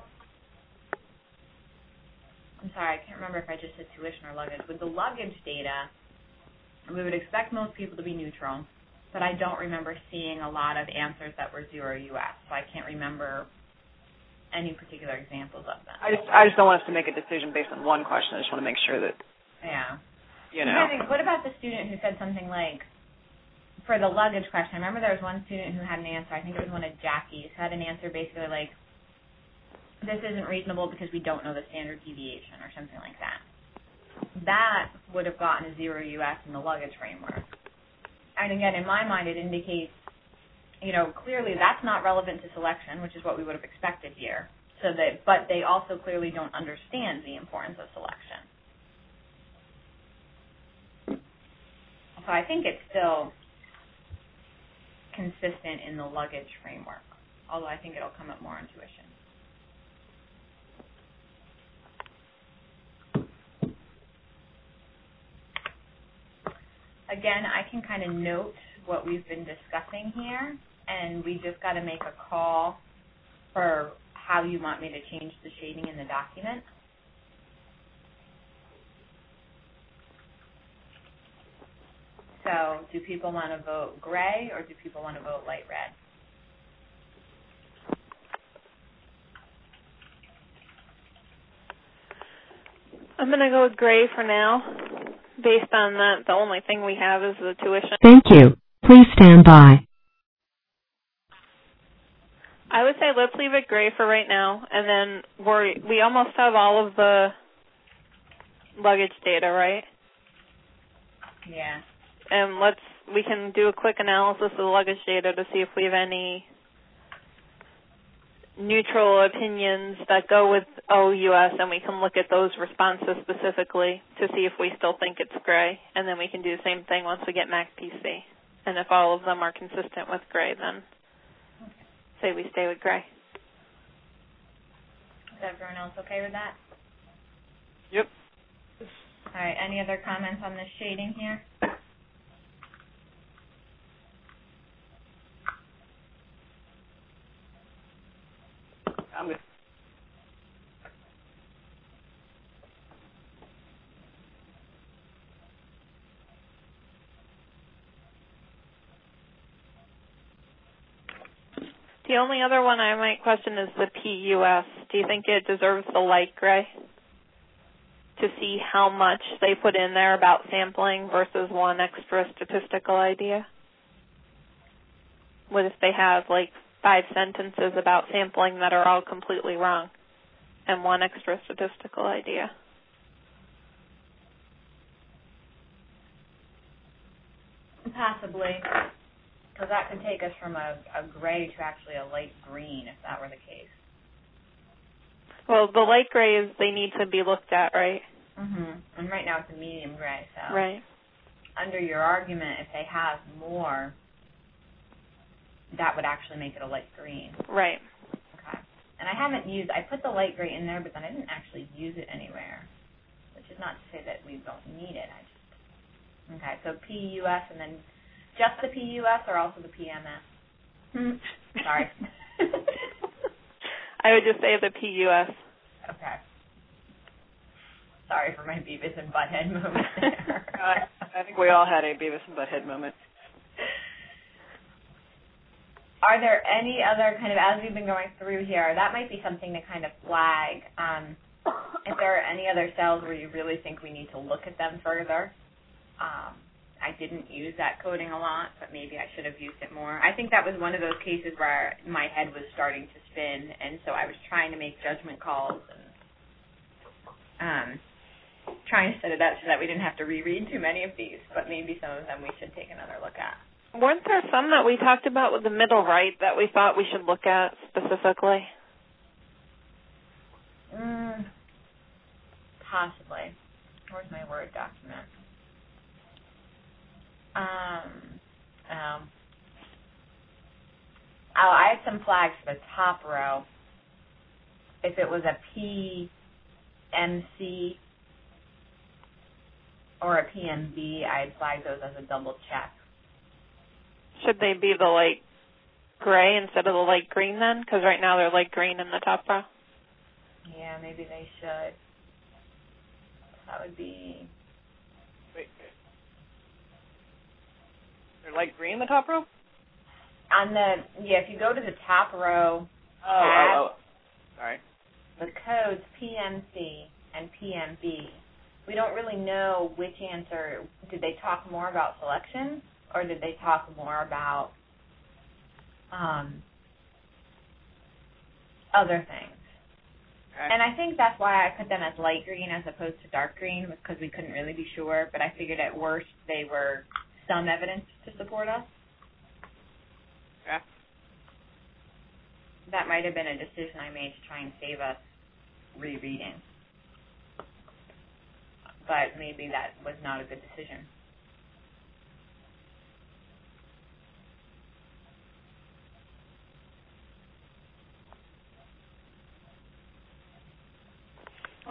I'm sorry, I can't remember if I just said tuition or luggage. With the luggage data, we would expect most people to be neutral, but I don't remember seeing a lot of answers that were 0 US, so I can't remember any particular examples of them. I just don't want us to make a decision based on one question. I just want to make sure that, What about the student who said something like, for the luggage question, I remember there was one student who had an answer, I think it was one of Jackie's, who had an answer basically like, this isn't reasonable because we don't know the standard deviation or something like that. That would have gotten a 0 US in the luggage framework. And again, in my mind, it indicates, clearly that's not relevant to selection, which is what we would have expected here. But they also clearly don't understand the importance of selection. So I think it's still consistent in the luggage framework. although I think it'll come up more on tuition. Again, I can kind of note what we've been discussing here, and we just got to make a call for how you want me to change the shading in the document. So do people want to vote gray or do people want to vote light red? I'm going to go with gray for now. Based on that, the only thing we have is the tuition. Thank you. Please stand by. I would say let's leave it gray for right now, and then we almost have all of the luggage data, right? Yeah. And we can do a quick analysis of the luggage data to see if we have any neutral opinions that go with OUS, and we can look at those responses specifically to see if we still think it's gray, and then we can do the same thing once we get MACPC. And if all of them are consistent with gray, then say we stay with gray. Is everyone else okay with that? Yep. All right, any other comments on this shading here? I'm good. The only other one I might question is the PUS. Do you think it deserves the light gray? To see how much they put in there about sampling versus one extra statistical idea? What if they have like 5 sentences about sampling that are all completely wrong and one extra statistical idea? Possibly, because that could take us from a gray to actually a light green if that were the case. Well, the light gray is they need to be looked at, right? Mm-hmm. And right now it's a medium gray, so. Right. Under your argument, if they have more, that would actually make it a light green. Right. Okay. And I put the light gray in there, but then I didn't actually use it anywhere, which is not to say that we don't need it. Okay, so PUS and then just the PUS or also the PMS? Sorry. I would just say the PUS. Okay. Sorry for my Beavis and Butthead moment there. I think we all had a Beavis and Butthead moment. Are there any other kind of, as we've been going through here, that might be something to kind of flag. If there are any other cells where you really think we need to look at them further. I didn't use that coding a lot, but maybe I should have used it more. I think that was one of those cases where my head was starting to spin, and so I was trying to make judgment calls and trying to set it up so that we didn't have to reread too many of these, but maybe some of them we should take another look at. Weren't there some that we talked about with the middle right that we thought we should look at specifically? Possibly. Where's my Word document? I had some flags for the top row. If it was a PMC or a PMB, I'd flag those as a double check. Should they be the light gray instead of the light green then? Because right now they're light green in the top row. Yeah, maybe they should. That would be... Wait. They're light green in the top row? If you go to the top row Sorry. The codes PMC and PMB, we don't really know which answer. Did they talk more about selection or did they talk more about other things? Okay. And I think that's why I put them as light green as opposed to dark green, because we couldn't really be sure, but I figured at worst they were some evidence to support us. Okay. That might have been a decision I made to try and save us rereading. But maybe that was not a good decision.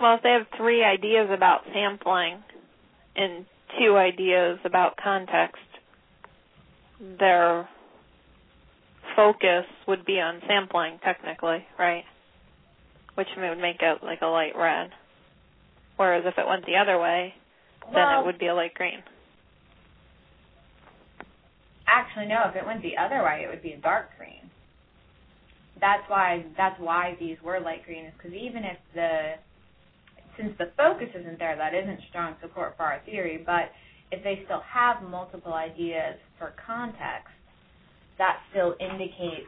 Well, if they have 3 ideas about sampling and 2 ideas about context, their focus would be on sampling, technically, right? Which would make it like a light red. Whereas if it went the other way, then it would be a light green. Actually, no. If it went the other way, it would be a dark green. That's why these were light green, because even if since the focus isn't there, that isn't strong support for our theory, but if they still have multiple ideas for context, that still indicates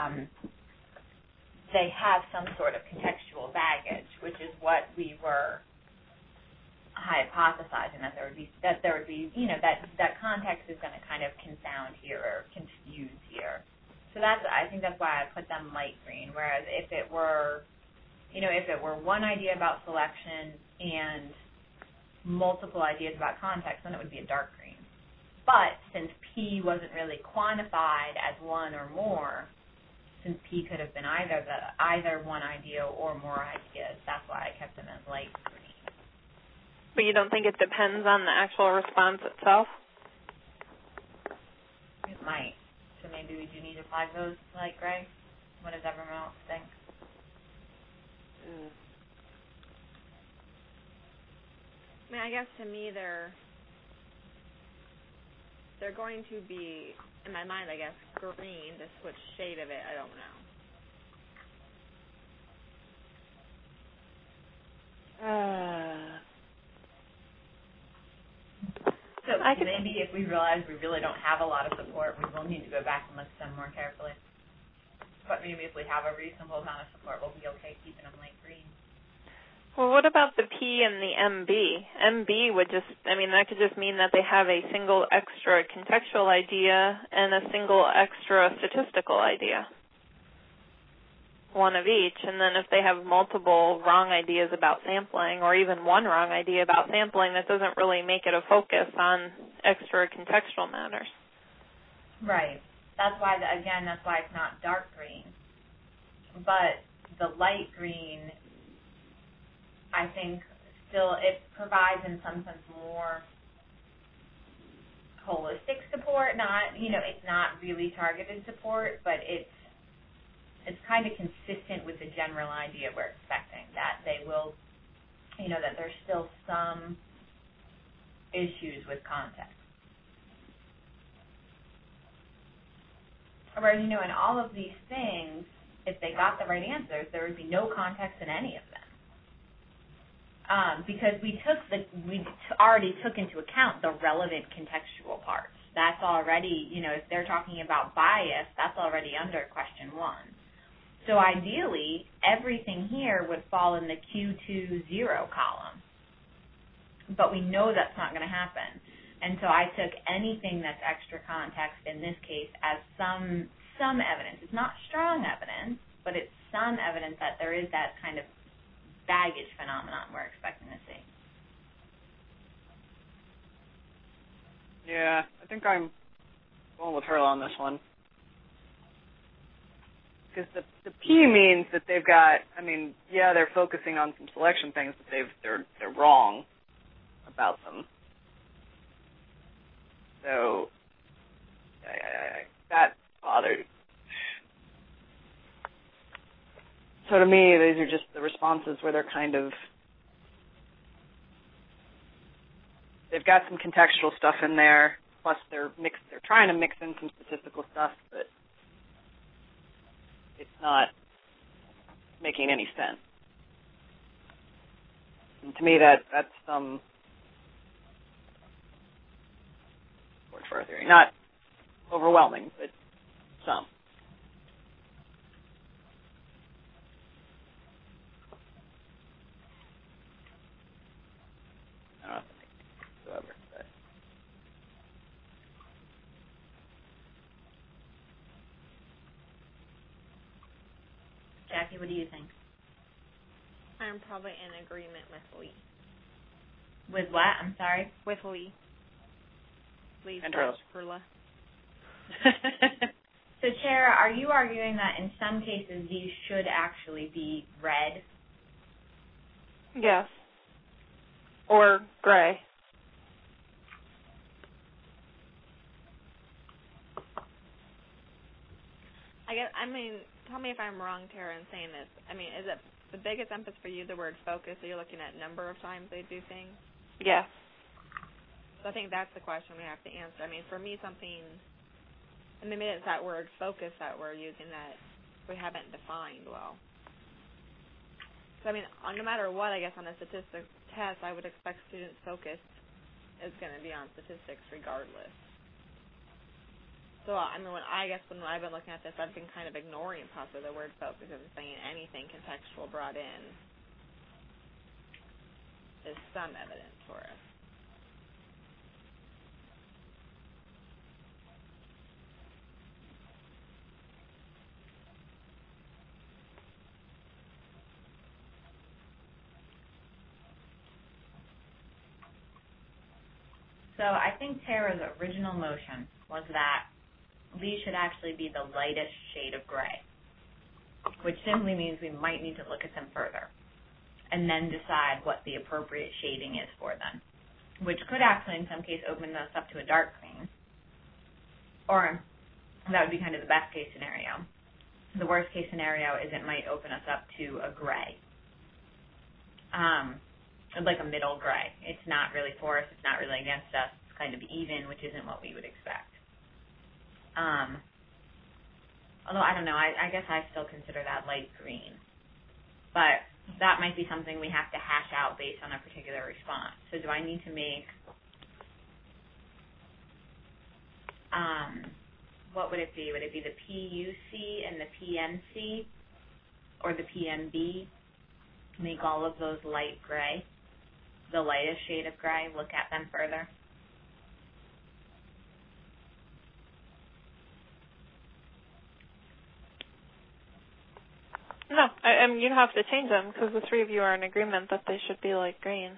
they have some sort of contextual baggage, which is what we were hypothesizing, that there would be that context is going to kind of confound here or confuse here. So I think that's why I put them light green. Whereas if it were one idea about selection and multiple ideas about context, then it would be a dark green. But since P wasn't really quantified as one or more, since P could have been either one idea or more ideas, that's why I kept them as light green. But you don't think it depends on the actual response itself? It might. So maybe we do need to flag those light gray? What does everyone else think? I mean, I guess to me they're going to be, in my mind, I guess, green. To switch shade of it, I don't know. So maybe if we realize we really don't have a lot of support, we will need to go back and look at them more carefully. But maybe if we have a reasonable amount of support, we'll be okay keeping them light green. Well, what about the P and the MB? MB would that could just mean that they have a single extra contextual idea and a single extra statistical idea. One of each, and then if they have multiple wrong ideas about sampling or even one wrong idea about sampling, that doesn't really make it a focus on extra contextual matters. Right. That's why it's not dark green. But the light green, I think, still it provides in some sense more holistic support. It's not really targeted support, but it's kind of consistent with the general idea we're expecting, that they will, that there's still some issues with context. Whereas, in all of these things, if they got the right answers, there would be no context in any of them. Because we already took into account the relevant contextual parts. That's already, if they're talking about bias, that's already under question 1. So ideally, everything here would fall in the Q20 column. But we know that's not going to happen. And so I took anything that's extra context in this case as some evidence. It's not strong evidence, but it's some evidence that there is that kind of baggage phenomenon we're expecting to see. Yeah, I think I'm going with her on this one. Because the P means that they've got, they're focusing on some selection things, but they're wrong about them. So that bothered. So to me, these are just the responses where they're kind of, they've got some contextual stuff in there, plus they're trying to mix in some statistical stuff, but it's not making any sense. And to me, that's some support for our theory. Not overwhelming, but some. I don't know if that makes sense whatsoever. But. Jackie, what do you think? I'm probably in agreement with Lee. With what? I'm sorry? With Lee. Lee and Rose. Perla. So, Tara, are you arguing that in some cases these should actually be red? Yes. Or gray. Tell me if I'm wrong, Tara, in saying this. Is it the biggest emphasis for you the word focus, so you're looking at number of times they do things? Yes. So I think that's the question we have to answer. For me, maybe it's that word focus that we're using that we haven't defined well. So, no matter what, I guess on a statistics test, I would expect students' focus is going to be on statistics regardless. So, when I've been looking at this, I've been kind of ignoring possibly the word focus and saying anything contextual brought in is some evidence for us. So I think Tara's original motion was that these should actually be the lightest shade of gray, which simply means we might need to look at them further and then decide what the appropriate shading is for them, which could actually in some case open us up to a dark green, or that would be kind of the best case scenario. The worst case scenario is it might open us up to a gray, like a middle gray. It's not really for us, it's not really against us, it's kind of even, which isn't what we would expect. Although, I don't know, I guess I still consider that light green. But that might be something we have to hash out based on a particular response. So do I need to make, what would it be? Would it be the PUC and the PNC or the PNB? Make all of those light gray, the lightest shade of gray, look at them further? No, you'd have to change them because the three of you are in agreement that they should be light green.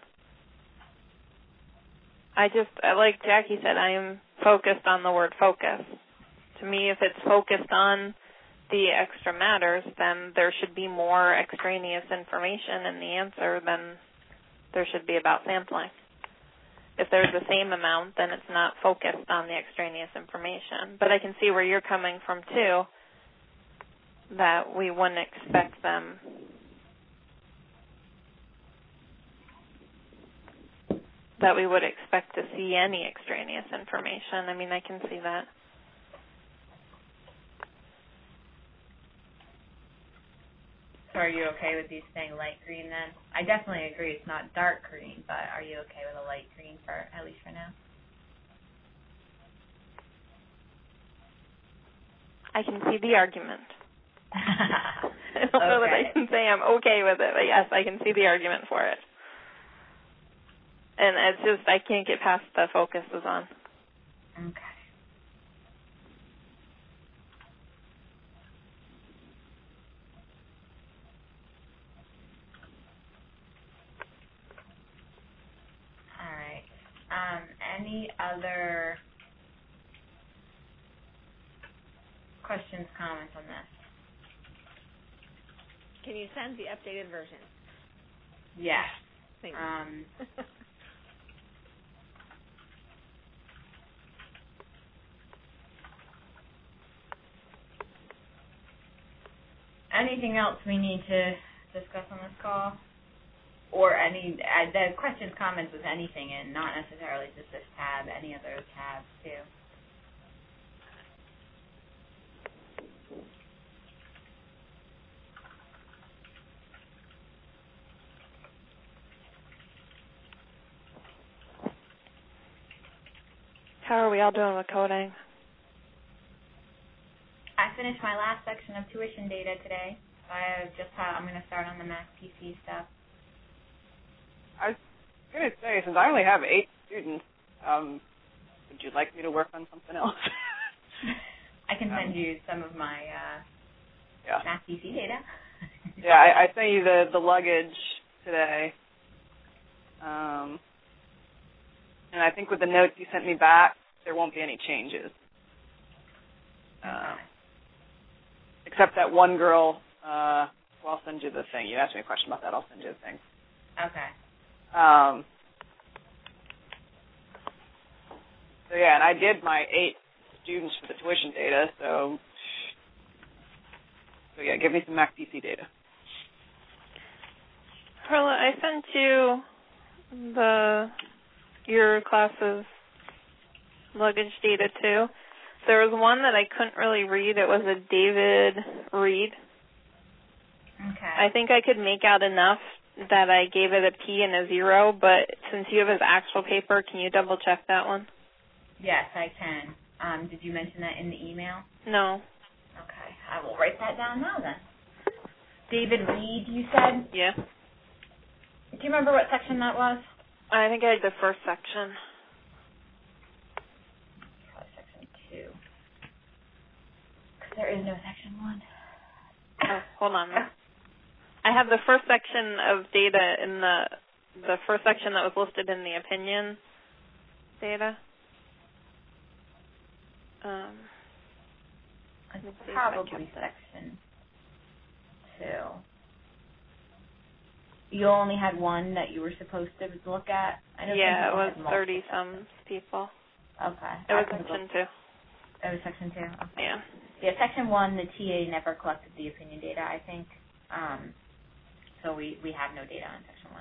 Like Jackie said, I am focused on the word focus. To me, if it's focused on the extra matters, then there should be more extraneous information in the answer than there should be about sampling. If there's the same amount, then it's not focused on the extraneous information. But I can see where you're coming from, too, that we wouldn't expect them that we would expect to see any extraneous information. I can see that. So are you okay with these staying light green then? I definitely agree it's not dark green, but are you okay with a light green at least for now? I can see the argument. I don't know that I can say I'm okay with it, but yes, I can see the argument for it. And it's just, I can't get past the focus is on. Okay. All right. Any other questions, comments on this? Can you send the updated version? Yes. Thanks. Anything else we need to discuss on this call? Or the questions, comments with anything in, not necessarily just this tab, any other tabs too. How are we all doing with coding? I finished my last section of tuition data today. I'm going to start on the Mac PC stuff. I was going to say, since I only have 8 students, would you like me to work on something else? I can send you some of my Mac PC data. Yeah, I sent you the luggage today. And I think with the notes you sent me back, there won't be any changes. Except that one girl, I'll send you the thing. You asked me a question about that, I'll send you the thing. Okay. So yeah, and I did my 8 students for the tuition data, so yeah, give me some Mac PC data. Carla, I sent you your class's luggage data too. There was one that I couldn't really read. It was a David Reed. Okay. I think I could make out enough that I gave it a P and a 0, but since you have his actual paper, can you double check that one? Yes, I can. Did you mention that in the email? No. Okay. I will write that down now then. David Reed, you said? Yeah. Do you remember what section that was? I think I had the first section. Section 2. Because there is no section 1. Oh, hold on. I have the first section of data in the first section that was listed in the opinion data. It's probably section 2. You only had one that you were supposed to look at? Yeah, it was 30-some people. Okay. It was section 2. It was section 2? Okay. Yeah. Yeah, section 1, the TA never collected the opinion data, I think. So we have no data on section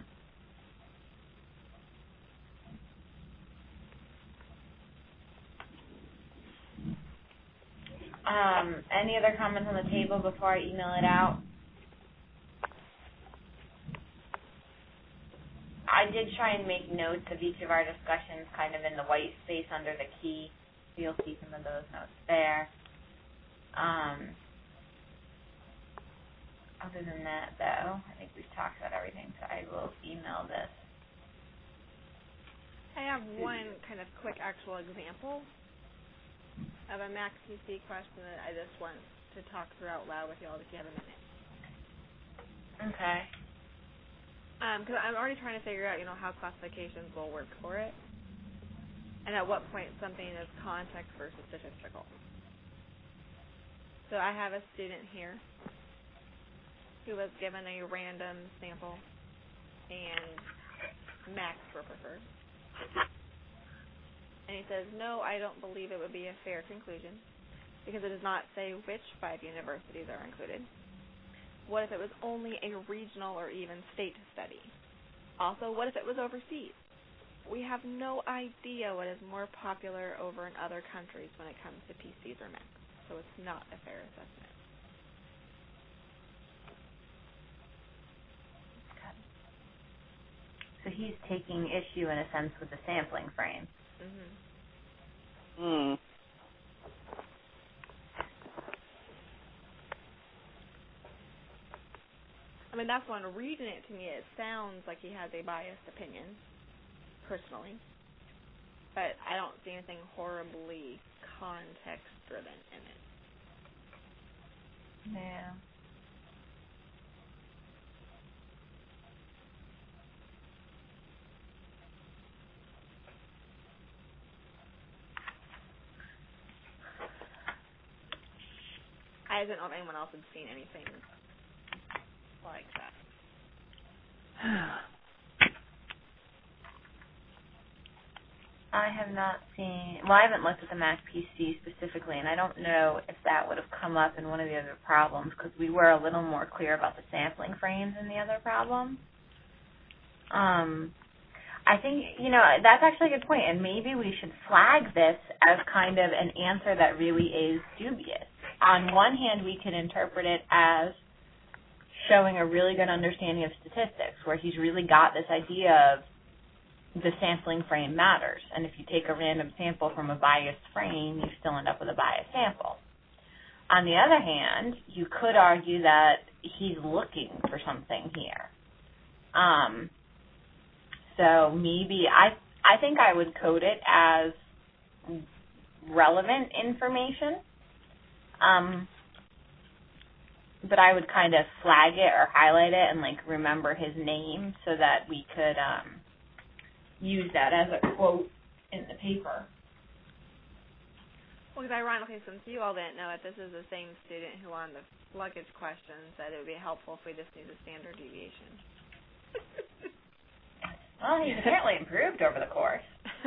1. Any other comments on the table before I email it out? I did try and make notes of each of our discussions kind of in the white space under the key. So you'll see some of those notes there. Other than that, though, I think we've talked about everything, so I will email this. I have one kind of quick actual example of a Mac PC question that I just want to talk through out loud with you all if you have a minute. Okay. Because I'm already trying to figure out, how classifications will work for it, and at what point something is context versus statistical. So I have a student here who was given a random sample, and Macs were preferred. And he says, no, I don't believe it would be a fair conclusion, because it does not say which 5 universities are included. What if it was only a regional or even state study? Also, what if it was overseas? We have no idea what is more popular over in other countries when it comes to PCs or Macs, so it's not a fair assessment. So he's taking issue, in a sense, with the sampling frame. Mm-hmm. I mean, that's one reading it to me. It sounds like he has a biased opinion, personally, but I don't see anything horribly context-driven in it. Yeah. I don't know if anyone else has seen anything like that. I have not seen, I haven't looked at the Mac PC specifically, and I don't know if that would have come up in one of the other problems, because we were a little more clear about the sampling frames in the other problem. I think, that's actually a good point, and maybe we should flag this as kind of an answer that really is dubious. On one hand, we can interpret it as showing a really good understanding of statistics, where he's really got this idea of the sampling frame matters. And if you take a random sample from a biased frame, you still end up with a biased sample. On the other hand, you could argue that he's looking for something here. So maybe I think I would code it as relevant information. But I would kind of flag it or highlight it and remember his name so that we could use that as a quote in the paper. Well, because ironically, since you all didn't know it, this is the same student who on the luggage question said it would be helpful if we just knew the standard deviation. Well, he's apparently improved over the course.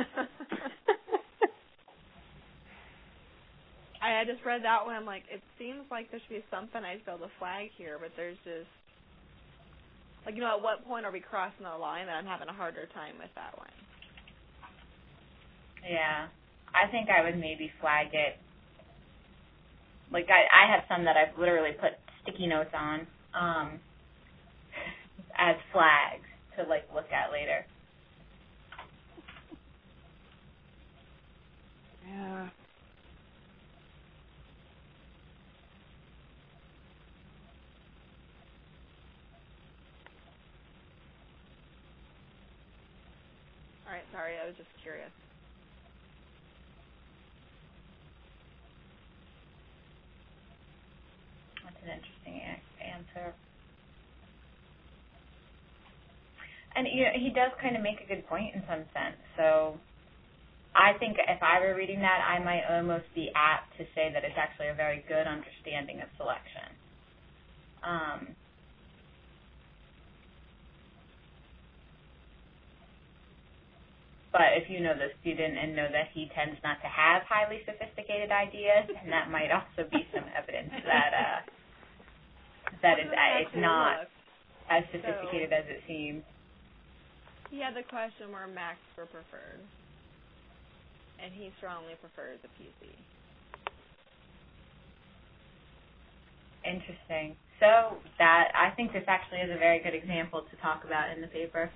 I just read that one. I'm like, it seems like there should be something I'd be able to flag here, but there's just, like, at what point are we crossing the line? And I'm having a harder time with that one. Yeah. I think I would maybe flag it. Like, I have some that I've literally put sticky notes on as flags to, like, look at later. Yeah. All right, sorry, I was just curious. That's an interesting answer. And he does kind of make a good point in some sense. So I think if I were reading that, I might almost be apt to say that it's actually a very good understanding of selection. But if you know the student and know that he tends not to have highly sophisticated ideas, then that might also be some evidence that it's not as sophisticated as it seems. He had the question where Macs were preferred, and he strongly prefers a PC. Interesting. So I think this actually is a very good example to talk about in the paper.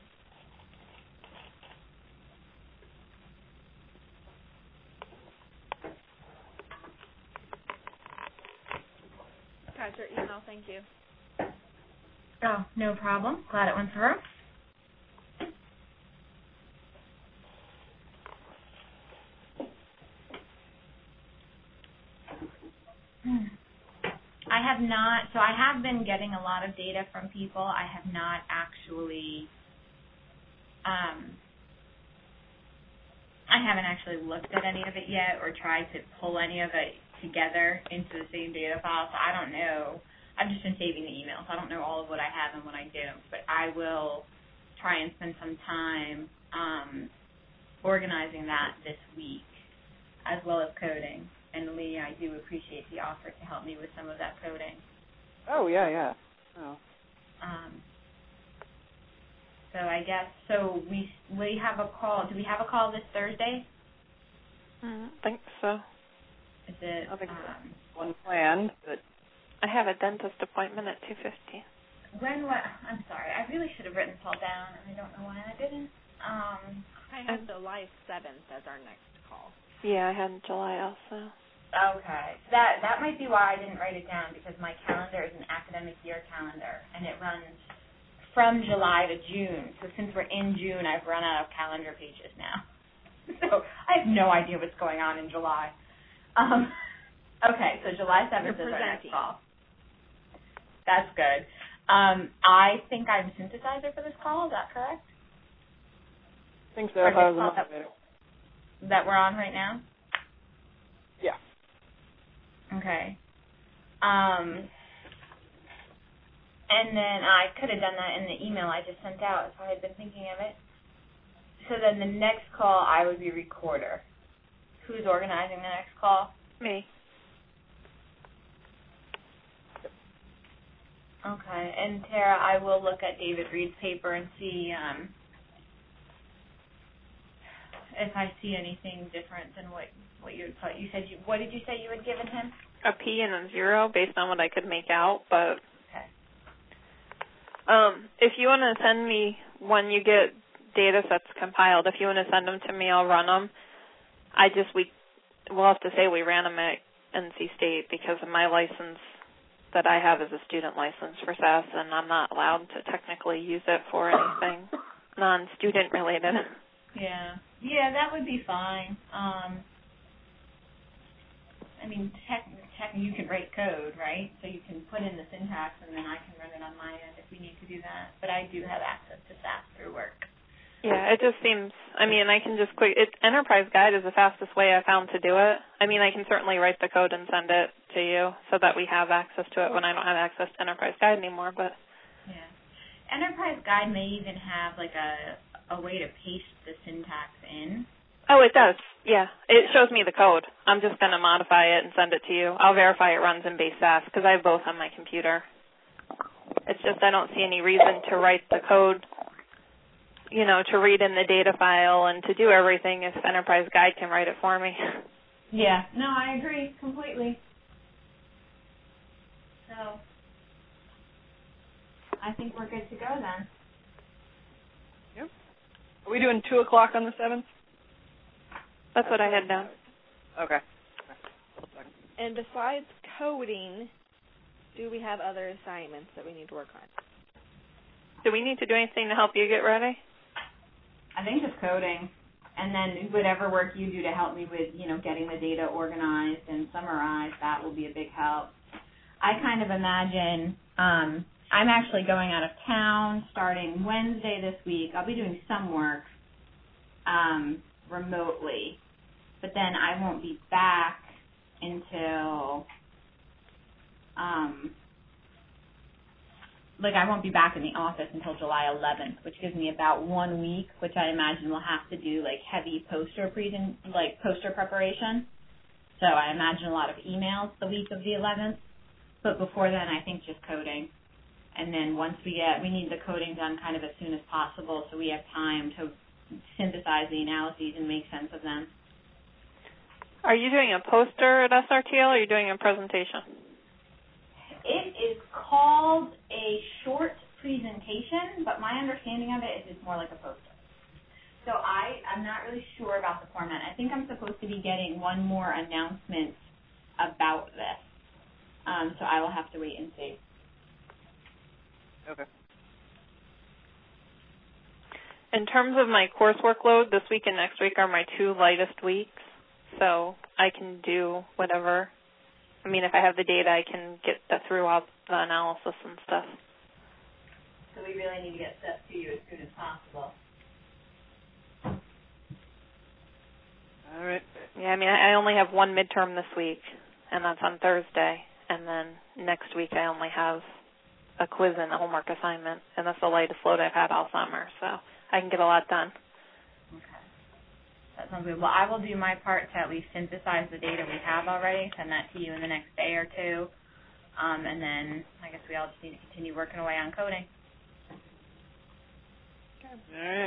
Got your email, thank you. Oh, no problem. Glad it went through. I have been getting a lot of data from people. I have not actually, I haven't actually looked at any of it yet or tried to pull any of it together into the same data file, so I don't know. I've just been saving the emails. I don't know all of what I have and what I don't, but I will try and spend some time organizing that this week, as well as coding. And Lee, I do appreciate the offer to help me with some of that coding. Oh, yeah. Oh. So I guess, we have a call. Do we have a call this Thursday? I think so. Is it? I think one planned, but I have a dentist appointment at 2:15. I'm sorry. I really should have written this all down, and I don't know why I didn't. I have July 7th as our next call. Yeah, I had July also. Okay. That might be why I didn't write it down, because my calendar is an academic year calendar, and it runs from July to June. So since we're in June, I've run out of calendar pages now. So I have no idea what's going on in July. Okay, so July 7th is our next call. That's good. I think I'm synthesizer for this call. Is that correct? I think so. That we're on right now? Yeah. Okay. And then I could have done that in the email I just sent out if I had been thinking of it. So then the next call, I would be recorder. Who's organizing the next call? Me. Okay. And Tara, I will look at David Reed's paper and see if I see anything different than what you had put. You said what did you say you had given him? A P and a 0 based on what I could make out, but okay. If you want to send me when you get data sets compiled, if you want to send them to me, I'll run them. We'll have to say we ran them at NC State because of my license that I have as a student license for SAS, and I'm not allowed to technically use it for anything non-student related. Yeah, that would be fine. I mean, technically you can write code, right? So you can put in the syntax, and then I can run it on my end if we need to do that. But I do have access to SAS through work. Yeah, it just seems, I can just Enterprise Guide is the fastest way I found to do it. I can certainly write the code and send it to you so that we have access to it when I don't have access to Enterprise Guide anymore, but. Yeah. Enterprise Guide may even have like a way to paste the syntax in. Oh, it does. Yeah. It shows me the code. I'm just going to modify it and send it to you. I'll verify it runs in base SAS because I have both on my computer. It's just I don't see any reason to write the code, you know, to read in the data file and to do everything if Enterprise Guide can write it for me. Yeah. No, I agree completely. So I think we're good to go then. Yep. Are we doing 2 o'clock on the 7th? That's what I had down. Okay. And besides coding, do we have other assignments that we need to work on? Do we need to do anything to help you get ready? I think just coding. And then whatever work you do to help me with, you know, getting the data organized and summarized, that will be a big help. I kind of imagine I'm actually going out of town starting Wednesday this week. I'll be doing some work remotely, but then I won't be back until I won't be back in the office until July 11th, which gives me about 1 week, which I imagine we'll have to do like heavy poster preparation. So I imagine a lot of emails the week of the 11th. But before then, I think just coding. And then once we need the coding done kind of as soon as possible so we have time to synthesize the analyses and make sense of them. Are you doing a poster at SRTL or are you doing a presentation? It is called a short presentation, but my understanding of it is it's more like a poster. So I'm not really sure about the format. I think I'm supposed to be getting one more announcement about this. So I will have to wait and see. Okay. In terms of my coursework load, this week and next week are my 2 lightest weeks, so I can do whatever. I mean, if I have the data, I can get that through all the analysis and stuff. So we really need to get stuff to you as soon as possible. All right. Yeah, I mean, I only have 1 midterm this week, and that's on Thursday. And then next week I only have a quiz and a homework assignment, and that's the lightest load I've had all summer, so I can get a lot done. Okay. That sounds good. Well, I will do my part to at least synthesize the data we have already, send that to you in the next day or two, and then I guess we all just need to continue working away on coding. Okay. All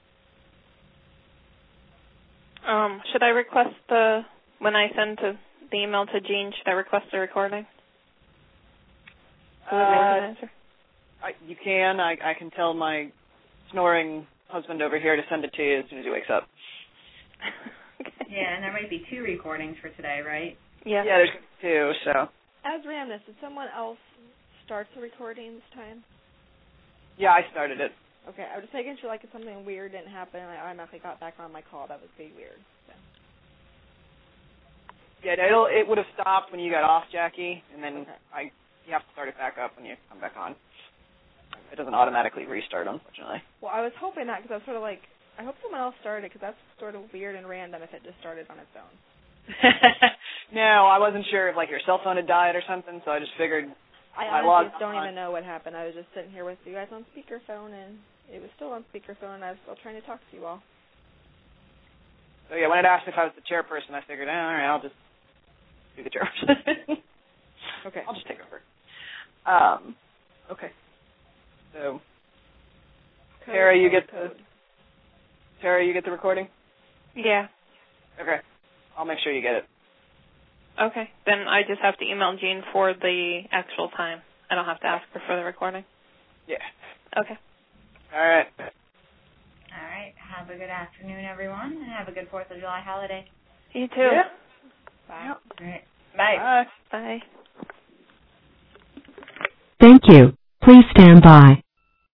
right. Should I request when I send the email to Jean, should I request a recording? You can. I can tell my snoring husband over here to send it to you as soon as he wakes up. Okay. Yeah, and there might be 2 recordings for today, right? Yeah. Yeah, there's 2, so. As Ramnus, did someone else start the recording this time? Yeah, I started it. Okay, I was just making sure, like, if something weird didn't happen and I automatically got back on my call, that would be weird. So. Yeah, it would have stopped when you got off, Jackie, and then okay. You have to start it back up when you come back on. It doesn't automatically restart, unfortunately. Well, I was hoping that because I was sort of like, I hope someone else started because that's sort of weird and random if it just started on its own. No, I wasn't sure if, like, your cell phone had died or something, so I just figured I honestly don't even know what happened. I was just sitting here with you guys on speakerphone, and it was still on speakerphone, and I was still trying to talk to you all. So, yeah, when it asked if I was the chairperson, I figured, all right, I'll just be the chairperson. Okay. I'll just take over. Okay. So, Tara, you get the recording? Yeah. Okay. I'll make sure you get it. Okay. Then I just have to email Jean for the actual time. I don't have to ask her for the recording? Yeah. Okay. All right. All right. Have a good afternoon, everyone, and have a good 4th of July holiday. You too. Yeah. Bye. Yep. All right. Bye. Bye. Thank you. Please stand by.